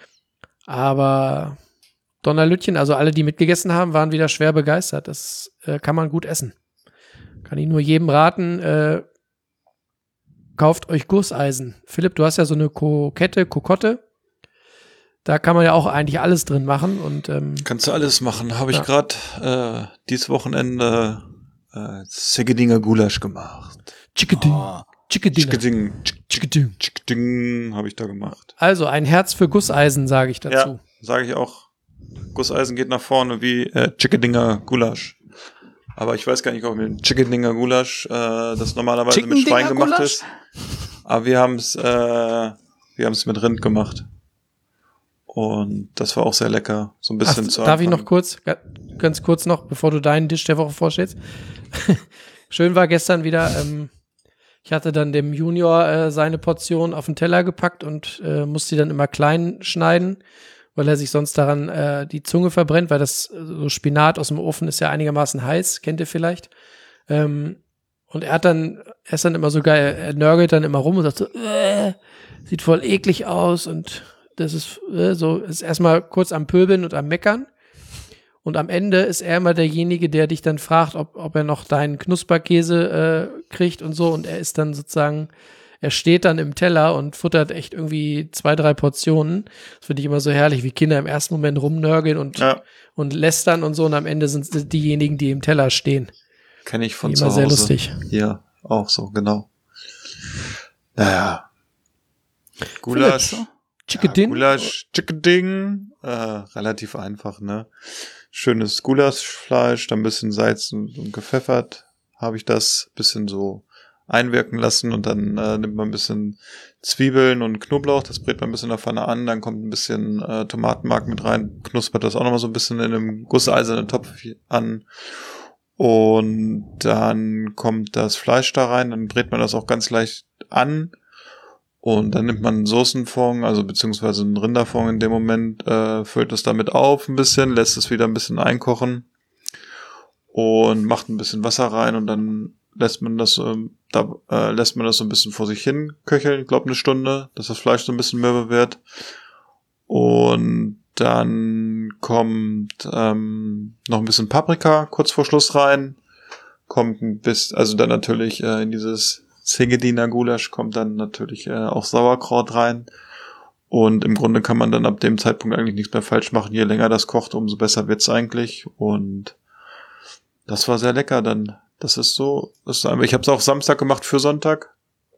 Aber Donnerlütchen, also alle, die mitgegessen haben, waren wieder schwer begeistert. Das äh, kann man gut essen. Kann ich nur jedem raten, äh, kauft euch Gusseisen. Philipp, du hast ja so eine Kokette, Kokotte. Da kann man ja auch eigentlich alles drin machen. Und ähm, Kannst du alles machen. Habe ich Ja. gerade äh, dieses Wochenende äh, Segedinger Gulasch gemacht. Chickading, Oh. Chickading, Chickading, Chickading. Chickading habe ich da gemacht. Also ein Herz für Gusseisen, sage ich dazu. Ja, sage ich auch. Gusseisen geht nach vorne wie äh, Chickadinger Gulasch. Aber ich weiß gar nicht, ob mit Chickadinger Gulasch äh, das normalerweise mit Chickendinger Schwein gemacht Gulasch? ist. Aber wir haben es äh, wir haben es mit Rind gemacht. Und das war auch sehr lecker. So ein bisschen Ach, zu darf ich Anfang. noch kurz, ga- ganz kurz noch, bevor du deinen Dish der Woche vorstellst? Schön war gestern wieder, ähm, ich hatte dann dem Junior äh, seine Portion auf den Teller gepackt und äh, musste die dann immer klein schneiden, weil er sich sonst daran äh, die Zunge verbrennt, weil das äh, so Spinat aus dem Ofen ist ja einigermaßen heiß, kennt ihr vielleicht. Ähm, und er hat dann, er ist dann immer so geil, er nörgelt dann immer rum und sagt so, äh, sieht voll eklig aus und das ist äh, so, ist erstmal kurz am Pöbeln und am Meckern. Und am Ende ist er immer derjenige, der dich dann fragt, ob, ob er noch deinen Knusperkäse äh, kriegt und so. Und er ist dann sozusagen, er steht dann im Teller und futtert echt irgendwie zwei, drei Portionen. Das finde ich immer so herrlich, wie Kinder im ersten Moment rumnörgeln und, Ja. und lästern und so. Und am Ende sind es diejenigen, die im Teller stehen. Kenne ich von Immer zu Hause. sehr lustig. Hier auch so, genau. Naja. Gulasch. Philipp, Chickadin. Ja, Gulasch, Chickading. Äh, relativ einfach, ne? Schönes Gulaschfleisch, dann ein bisschen Salz und, und gepfeffert. Habe ich das bisschen so einwirken lassen und dann äh, nimmt man ein bisschen Zwiebeln und Knoblauch, das brät man ein bisschen in der Pfanne an, dann kommt ein bisschen äh, Tomatenmark mit rein, knuspert das auch nochmal so ein bisschen in einem gusseisernen Topf an und dann kommt das Fleisch da rein, dann brät man das auch ganz leicht an und dann nimmt man einen Soßenfond, also beziehungsweise einen Rinderfond in dem Moment, äh, füllt es damit auf ein bisschen, lässt es wieder ein bisschen einkochen und macht ein bisschen Wasser rein und dann lässt man das ähm, da äh, lässt man das so ein bisschen vor sich hin köcheln, ich glaube eine Stunde, dass das Fleisch so ein bisschen mürbe wird. Und dann kommt ähm, noch ein bisschen Paprika kurz vor Schluss rein. Kommt ein bisschen, also dann natürlich äh, in dieses Zingediner Gulasch kommt dann natürlich äh, auch Sauerkraut rein. Und im Grunde kann man dann ab dem Zeitpunkt eigentlich nichts mehr falsch machen. Je länger das kocht, umso besser wird's eigentlich. Und das war sehr lecker dann. Das ist so, das ist einfach, ich habe es auch Samstag gemacht für Sonntag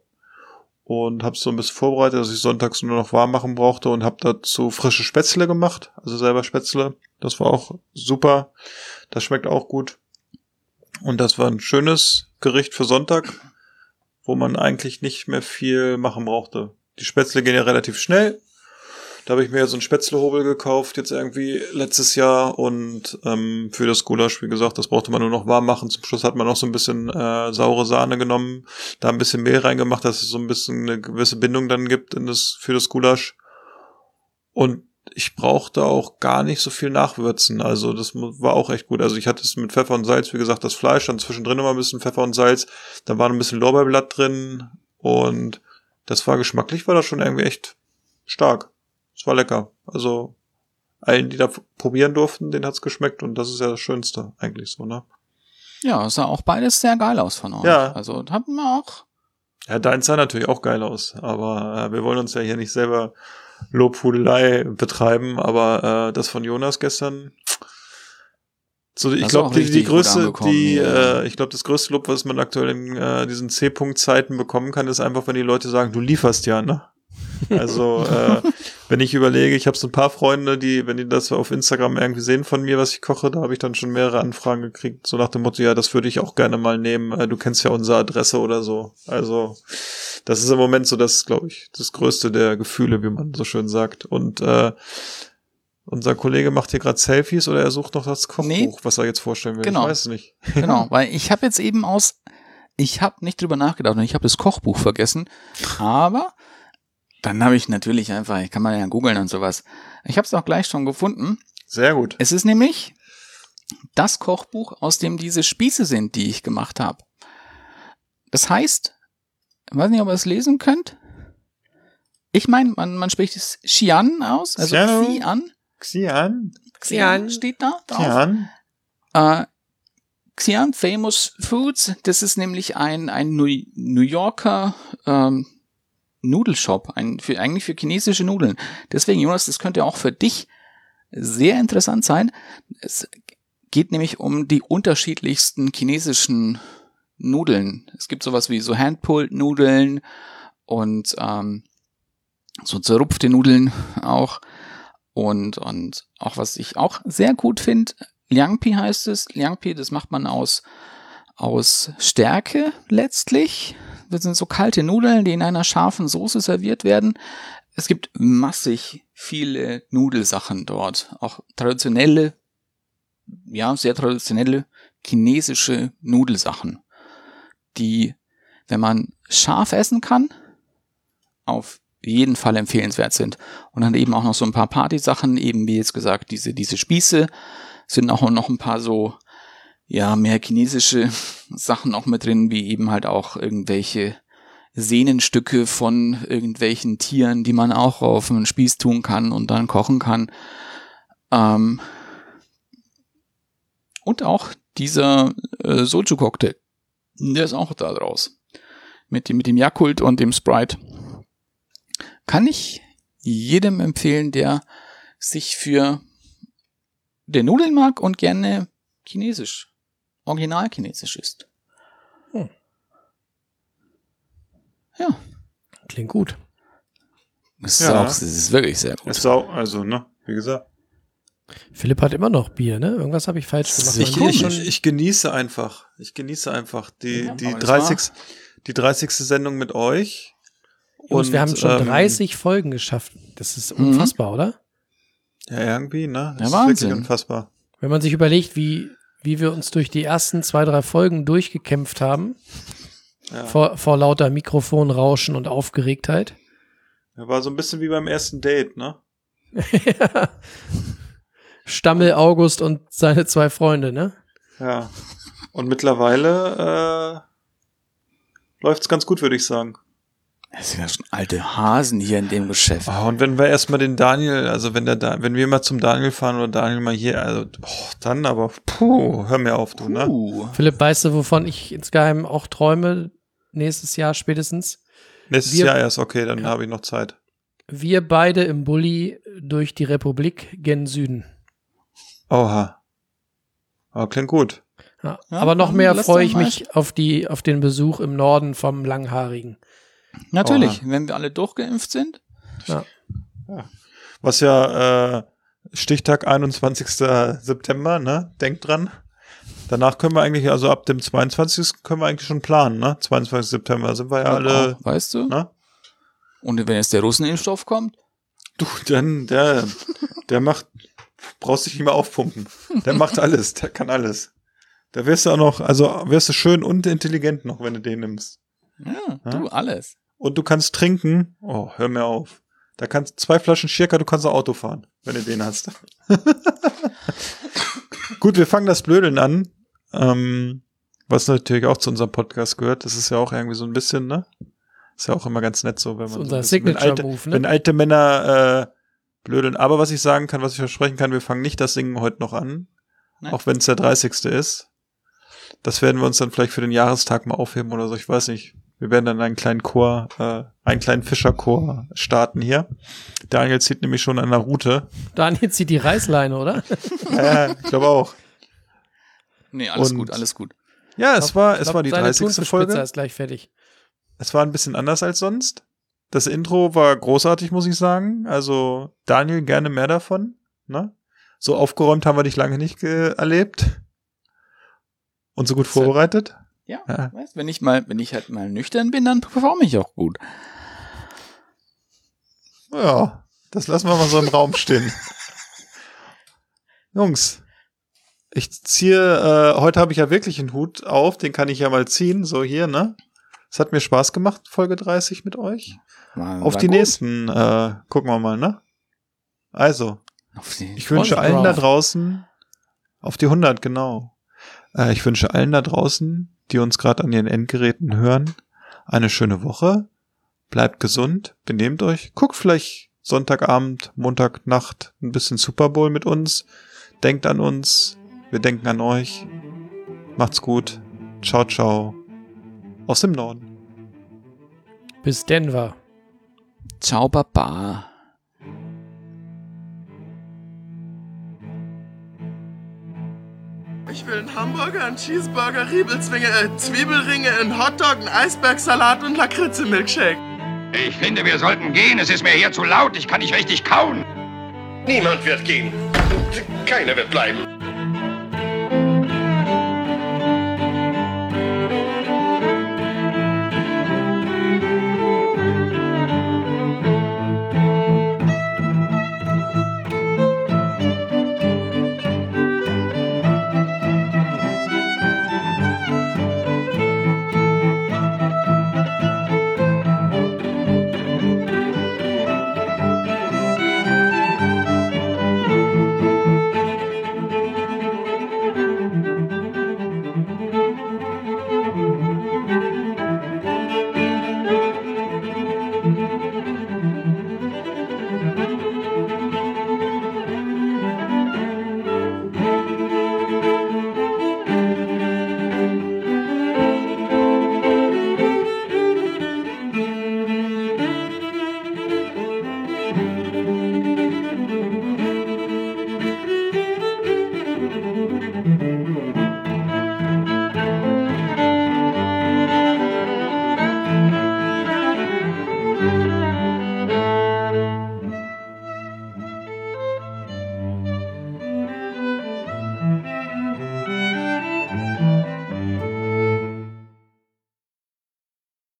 und habe es so ein bisschen vorbereitet, dass ich sonntags nur noch warm machen brauchte und habe dazu frische Spätzle gemacht, also selber Spätzle. Das war auch super, das schmeckt auch gut und das war ein schönes Gericht für Sonntag, wo man eigentlich nicht mehr viel machen brauchte. Die Spätzle gehen ja relativ schnell. Da habe ich mir so einen Spätzlehobel gekauft, jetzt irgendwie letztes Jahr und ähm, für das Gulasch, wie gesagt, das brauchte man nur noch warm machen. Zum Schluss hat man noch so ein bisschen äh, saure Sahne genommen, da ein bisschen Mehl reingemacht, dass es so ein bisschen eine gewisse Bindung dann gibt in das für das Gulasch. Und ich brauchte auch gar nicht so viel nachwürzen, also das war auch echt gut. Also ich hatte es mit Pfeffer und Salz, wie gesagt, das Fleisch, dann zwischendrin immer ein bisschen Pfeffer und Salz, da war ein bisschen Lorbeerblatt drin und das war geschmacklich, war das schon irgendwie echt stark. Es war lecker. Also allen, die da probieren durften, denen hat's geschmeckt und das ist ja das Schönste eigentlich so, ne? Ja, es sah auch beides sehr geil aus von euch. Ja. Also haben wir auch. Ja, deins sah natürlich auch geil aus, aber äh, wir wollen uns ja hier nicht selber Lobhudelei betreiben, aber äh, das von Jonas gestern, so ich Das ist glaube auch die, die richtig gut größte, angekommen, die ja. äh, ich glaube das größte Lob, was man aktuell in äh, diesen C-Punkt-Zeiten bekommen kann, ist einfach, wenn die Leute sagen, du lieferst ja, ne? Also, äh, wenn ich überlege, ich habe so ein paar Freunde, die, wenn die das auf Instagram irgendwie sehen von mir, was ich koche, da habe ich dann schon mehrere Anfragen gekriegt, so nach dem Motto, ja, das würde ich auch gerne mal nehmen, äh, du kennst ja unsere Adresse oder so. Also, das ist im Moment so das, glaube ich, das größte der Gefühle, wie man so schön sagt. Und äh, unser Kollege macht hier gerade Selfies oder er sucht noch das Kochbuch, Nee. was er jetzt vorstellen will. Genau. Ich weiß es nicht. Genau, weil ich habe jetzt eben aus, ich habe nicht drüber nachgedacht und ich habe das Kochbuch vergessen, aber dann habe ich natürlich einfach, ich kann mal ja googeln und sowas. Ich habe es auch gleich schon gefunden. Sehr gut. Es ist nämlich das Kochbuch, aus dem diese Spieße sind, die ich gemacht habe. Das heißt, ich weiß nicht, ob ihr es lesen könnt. Ich meine, man, man spricht es Xi'an aus, also Xi'an. Xi'an. Xi'an. Xi'an steht da drauf. Xi'an. Äh, Xi'an Famous Foods, das ist nämlich ein, ein New, New Yorker ähm, Nudelshop, ein, für, eigentlich für chinesische Nudeln. Deswegen, Jonas, das könnte auch für dich sehr interessant sein. Es geht nämlich um die unterschiedlichsten chinesischen Nudeln. Es gibt sowas wie so Hand-Pulled-Nudeln und ähm, so zerrupfte Nudeln auch. Und, und auch was ich auch sehr gut finde, Liangpi heißt es. Liangpi, das macht man aus, aus Stärke letztlich. Das sind so kalte Nudeln, die in einer scharfen Soße serviert werden. Es gibt massig viele Nudelsachen dort. Auch traditionelle, ja, sehr traditionelle chinesische Nudelsachen, die, wenn man scharf essen kann, auf jeden Fall empfehlenswert sind. Und dann eben auch noch so ein paar Partysachen, eben wie jetzt gesagt, diese, diese Spieße, sind auch noch ein paar so, ja, mehr chinesische Sachen auch mit drin, wie eben halt auch irgendwelche Sehnenstücke von irgendwelchen Tieren, die man auch auf einen Spieß tun kann und dann kochen kann. Ähm, und auch dieser äh, Soju-Cocktail, der ist auch da draus. Mit dem, mit dem Yakult und dem Sprite. Kann ich jedem empfehlen, der sich für den Nudeln mag und gerne chinesisch, original chinesisch isst. Hm. Ja. Klingt gut. Das ist Ja. auch, das ist wirklich sehr gut. Ist auch, also, ne, wie gesagt. Philipp hat immer noch Bier, ne? Irgendwas habe ich falsch Das gemacht. ist Ich, Mein ich, Bier ich, ich genieße einfach. Ich genieße einfach die, Ja, die, aber das dreißigste, die dreißigste Sendung mit euch. Jungs, wir haben schon ähm, dreißig Folgen geschafft. Das ist Mhm. unfassbar, oder? Ja, irgendwie, ne? Ja, Das Wahnsinn. ist wirklich unfassbar. Wenn man sich überlegt, wie, wie wir uns durch die ersten zwei, drei Folgen durchgekämpft haben, Ja. vor, vor lauter Mikrofonrauschen und Aufgeregtheit. Ja, war so ein bisschen wie beim ersten Date, ne? Stammel August und seine zwei Freunde, ne? Ja. Und mittlerweile äh, läuft's ganz gut, würde ich sagen. Das sind ja schon alte Hasen hier in dem Geschäft. Oh, und wenn wir erstmal den Daniel, also wenn der da, wenn wir mal zum Daniel fahren oder Daniel mal hier, also oh, dann aber, puh, hör mir auf, du, ne? Uh. Philipp, weißt du, wovon ich insgeheim auch träume? Nächstes Jahr spätestens. Nächstes wir- Jahr erst, okay, dann Ja. habe ich noch Zeit. Wir beide im Bulli durch die Republik gen Süden. Oha. Aber klingt gut. Ja, Ja, aber noch dann mehr lass freue doch ich mal- mich auf die, auf den Besuch im Norden vom Langhaarigen. Natürlich, wenn wir alle durchgeimpft sind. Was ja äh, Stichtag einundzwanzigsten September, ne? Denkt dran. Danach können wir eigentlich, also ab dem zweiundzwanzigsten können wir eigentlich schon planen, ne? zweiundzwanzigsten September sind wir ja alle, Auch, weißt du? ne? Und wenn jetzt der Russenimpfstoff kommt? Du, dann, der, der macht, brauchst dich nicht mehr aufpumpen. Der macht alles, der kann alles. Da wirst du auch noch, also wirst du schön und intelligent noch, wenn du den nimmst. Ja, Ja? du, alles. Und du kannst trinken, oh, hör mir auf. Da kannst zwei Flaschen Schirka, du kannst auch Auto fahren, wenn du den hast. Gut, wir fangen das Blödeln an, ähm, was natürlich auch zu unserem Podcast gehört. Das ist ja auch irgendwie so ein bisschen, ne? Ist ja auch immer ganz nett so, wenn Das man ist so unser ein bisschen, wenn alte, Signature-Move, ne? wenn alte Männer äh, blödeln. Aber was ich sagen kann, was ich versprechen kann, wir fangen nicht das Singen heute noch an, Nein. auch wenn es der dreißigste ist. Das werden wir uns dann vielleicht für den Jahrestag mal aufheben oder so, ich weiß nicht. Wir werden dann einen kleinen Chor, äh, einen kleinen Fischerchor starten hier. Daniel zieht nämlich schon an der Route. Daniel zieht die Reißleine, oder? Ja, ich glaube auch. Nee, alles Und- gut, alles gut. Ja, es war, Ich es glaub, war die seine dreißigste Thunfischpizza Folge. ist gleich fertig. Es war ein bisschen anders als sonst. Das Intro war großartig, muss ich sagen. Also Daniel, gerne mehr davon. Ne? So aufgeräumt haben wir dich lange nicht ge- erlebt. Und so gut Das ist halt- vorbereitet. Ja, Ja. weißt, wenn ich mal, wenn ich halt mal nüchtern bin, dann performe ich auch gut. Ja, das lassen wir mal so im Raum stehen. Jungs, ich ziehe, äh, heute habe ich ja wirklich einen Hut auf, den kann ich ja mal ziehen, so hier, ne? Es hat mir Spaß gemacht, Folge dreißig mit euch. War, Auf war die gut. nächsten, äh, gucken wir mal, ne? Also, Auf die, ich wünsche Freue mich allen da drauf. draußen, auf die hundert, genau. Äh, ich wünsche allen da draußen, die uns gerade an ihren Endgeräten hören, eine schöne Woche. Bleibt gesund, benehmt euch, guckt vielleicht Sonntagabend, Montagnacht ein bisschen Super Bowl mit uns. Denkt an uns, wir denken an euch. Macht's gut. Ciao, ciao. Aus dem Norden. Bis Denver. Ciao, Baba. Ich will einen Hamburger, einen Cheeseburger, Riebelzwinge, äh, Zwiebelringe, einen Hotdog, einen Eisbergsalat und Lakritze-Milkshake. Ich finde, wir sollten gehen. Es ist mir hier zu laut. Ich kann nicht richtig kauen. Niemand wird gehen. Keiner wird bleiben.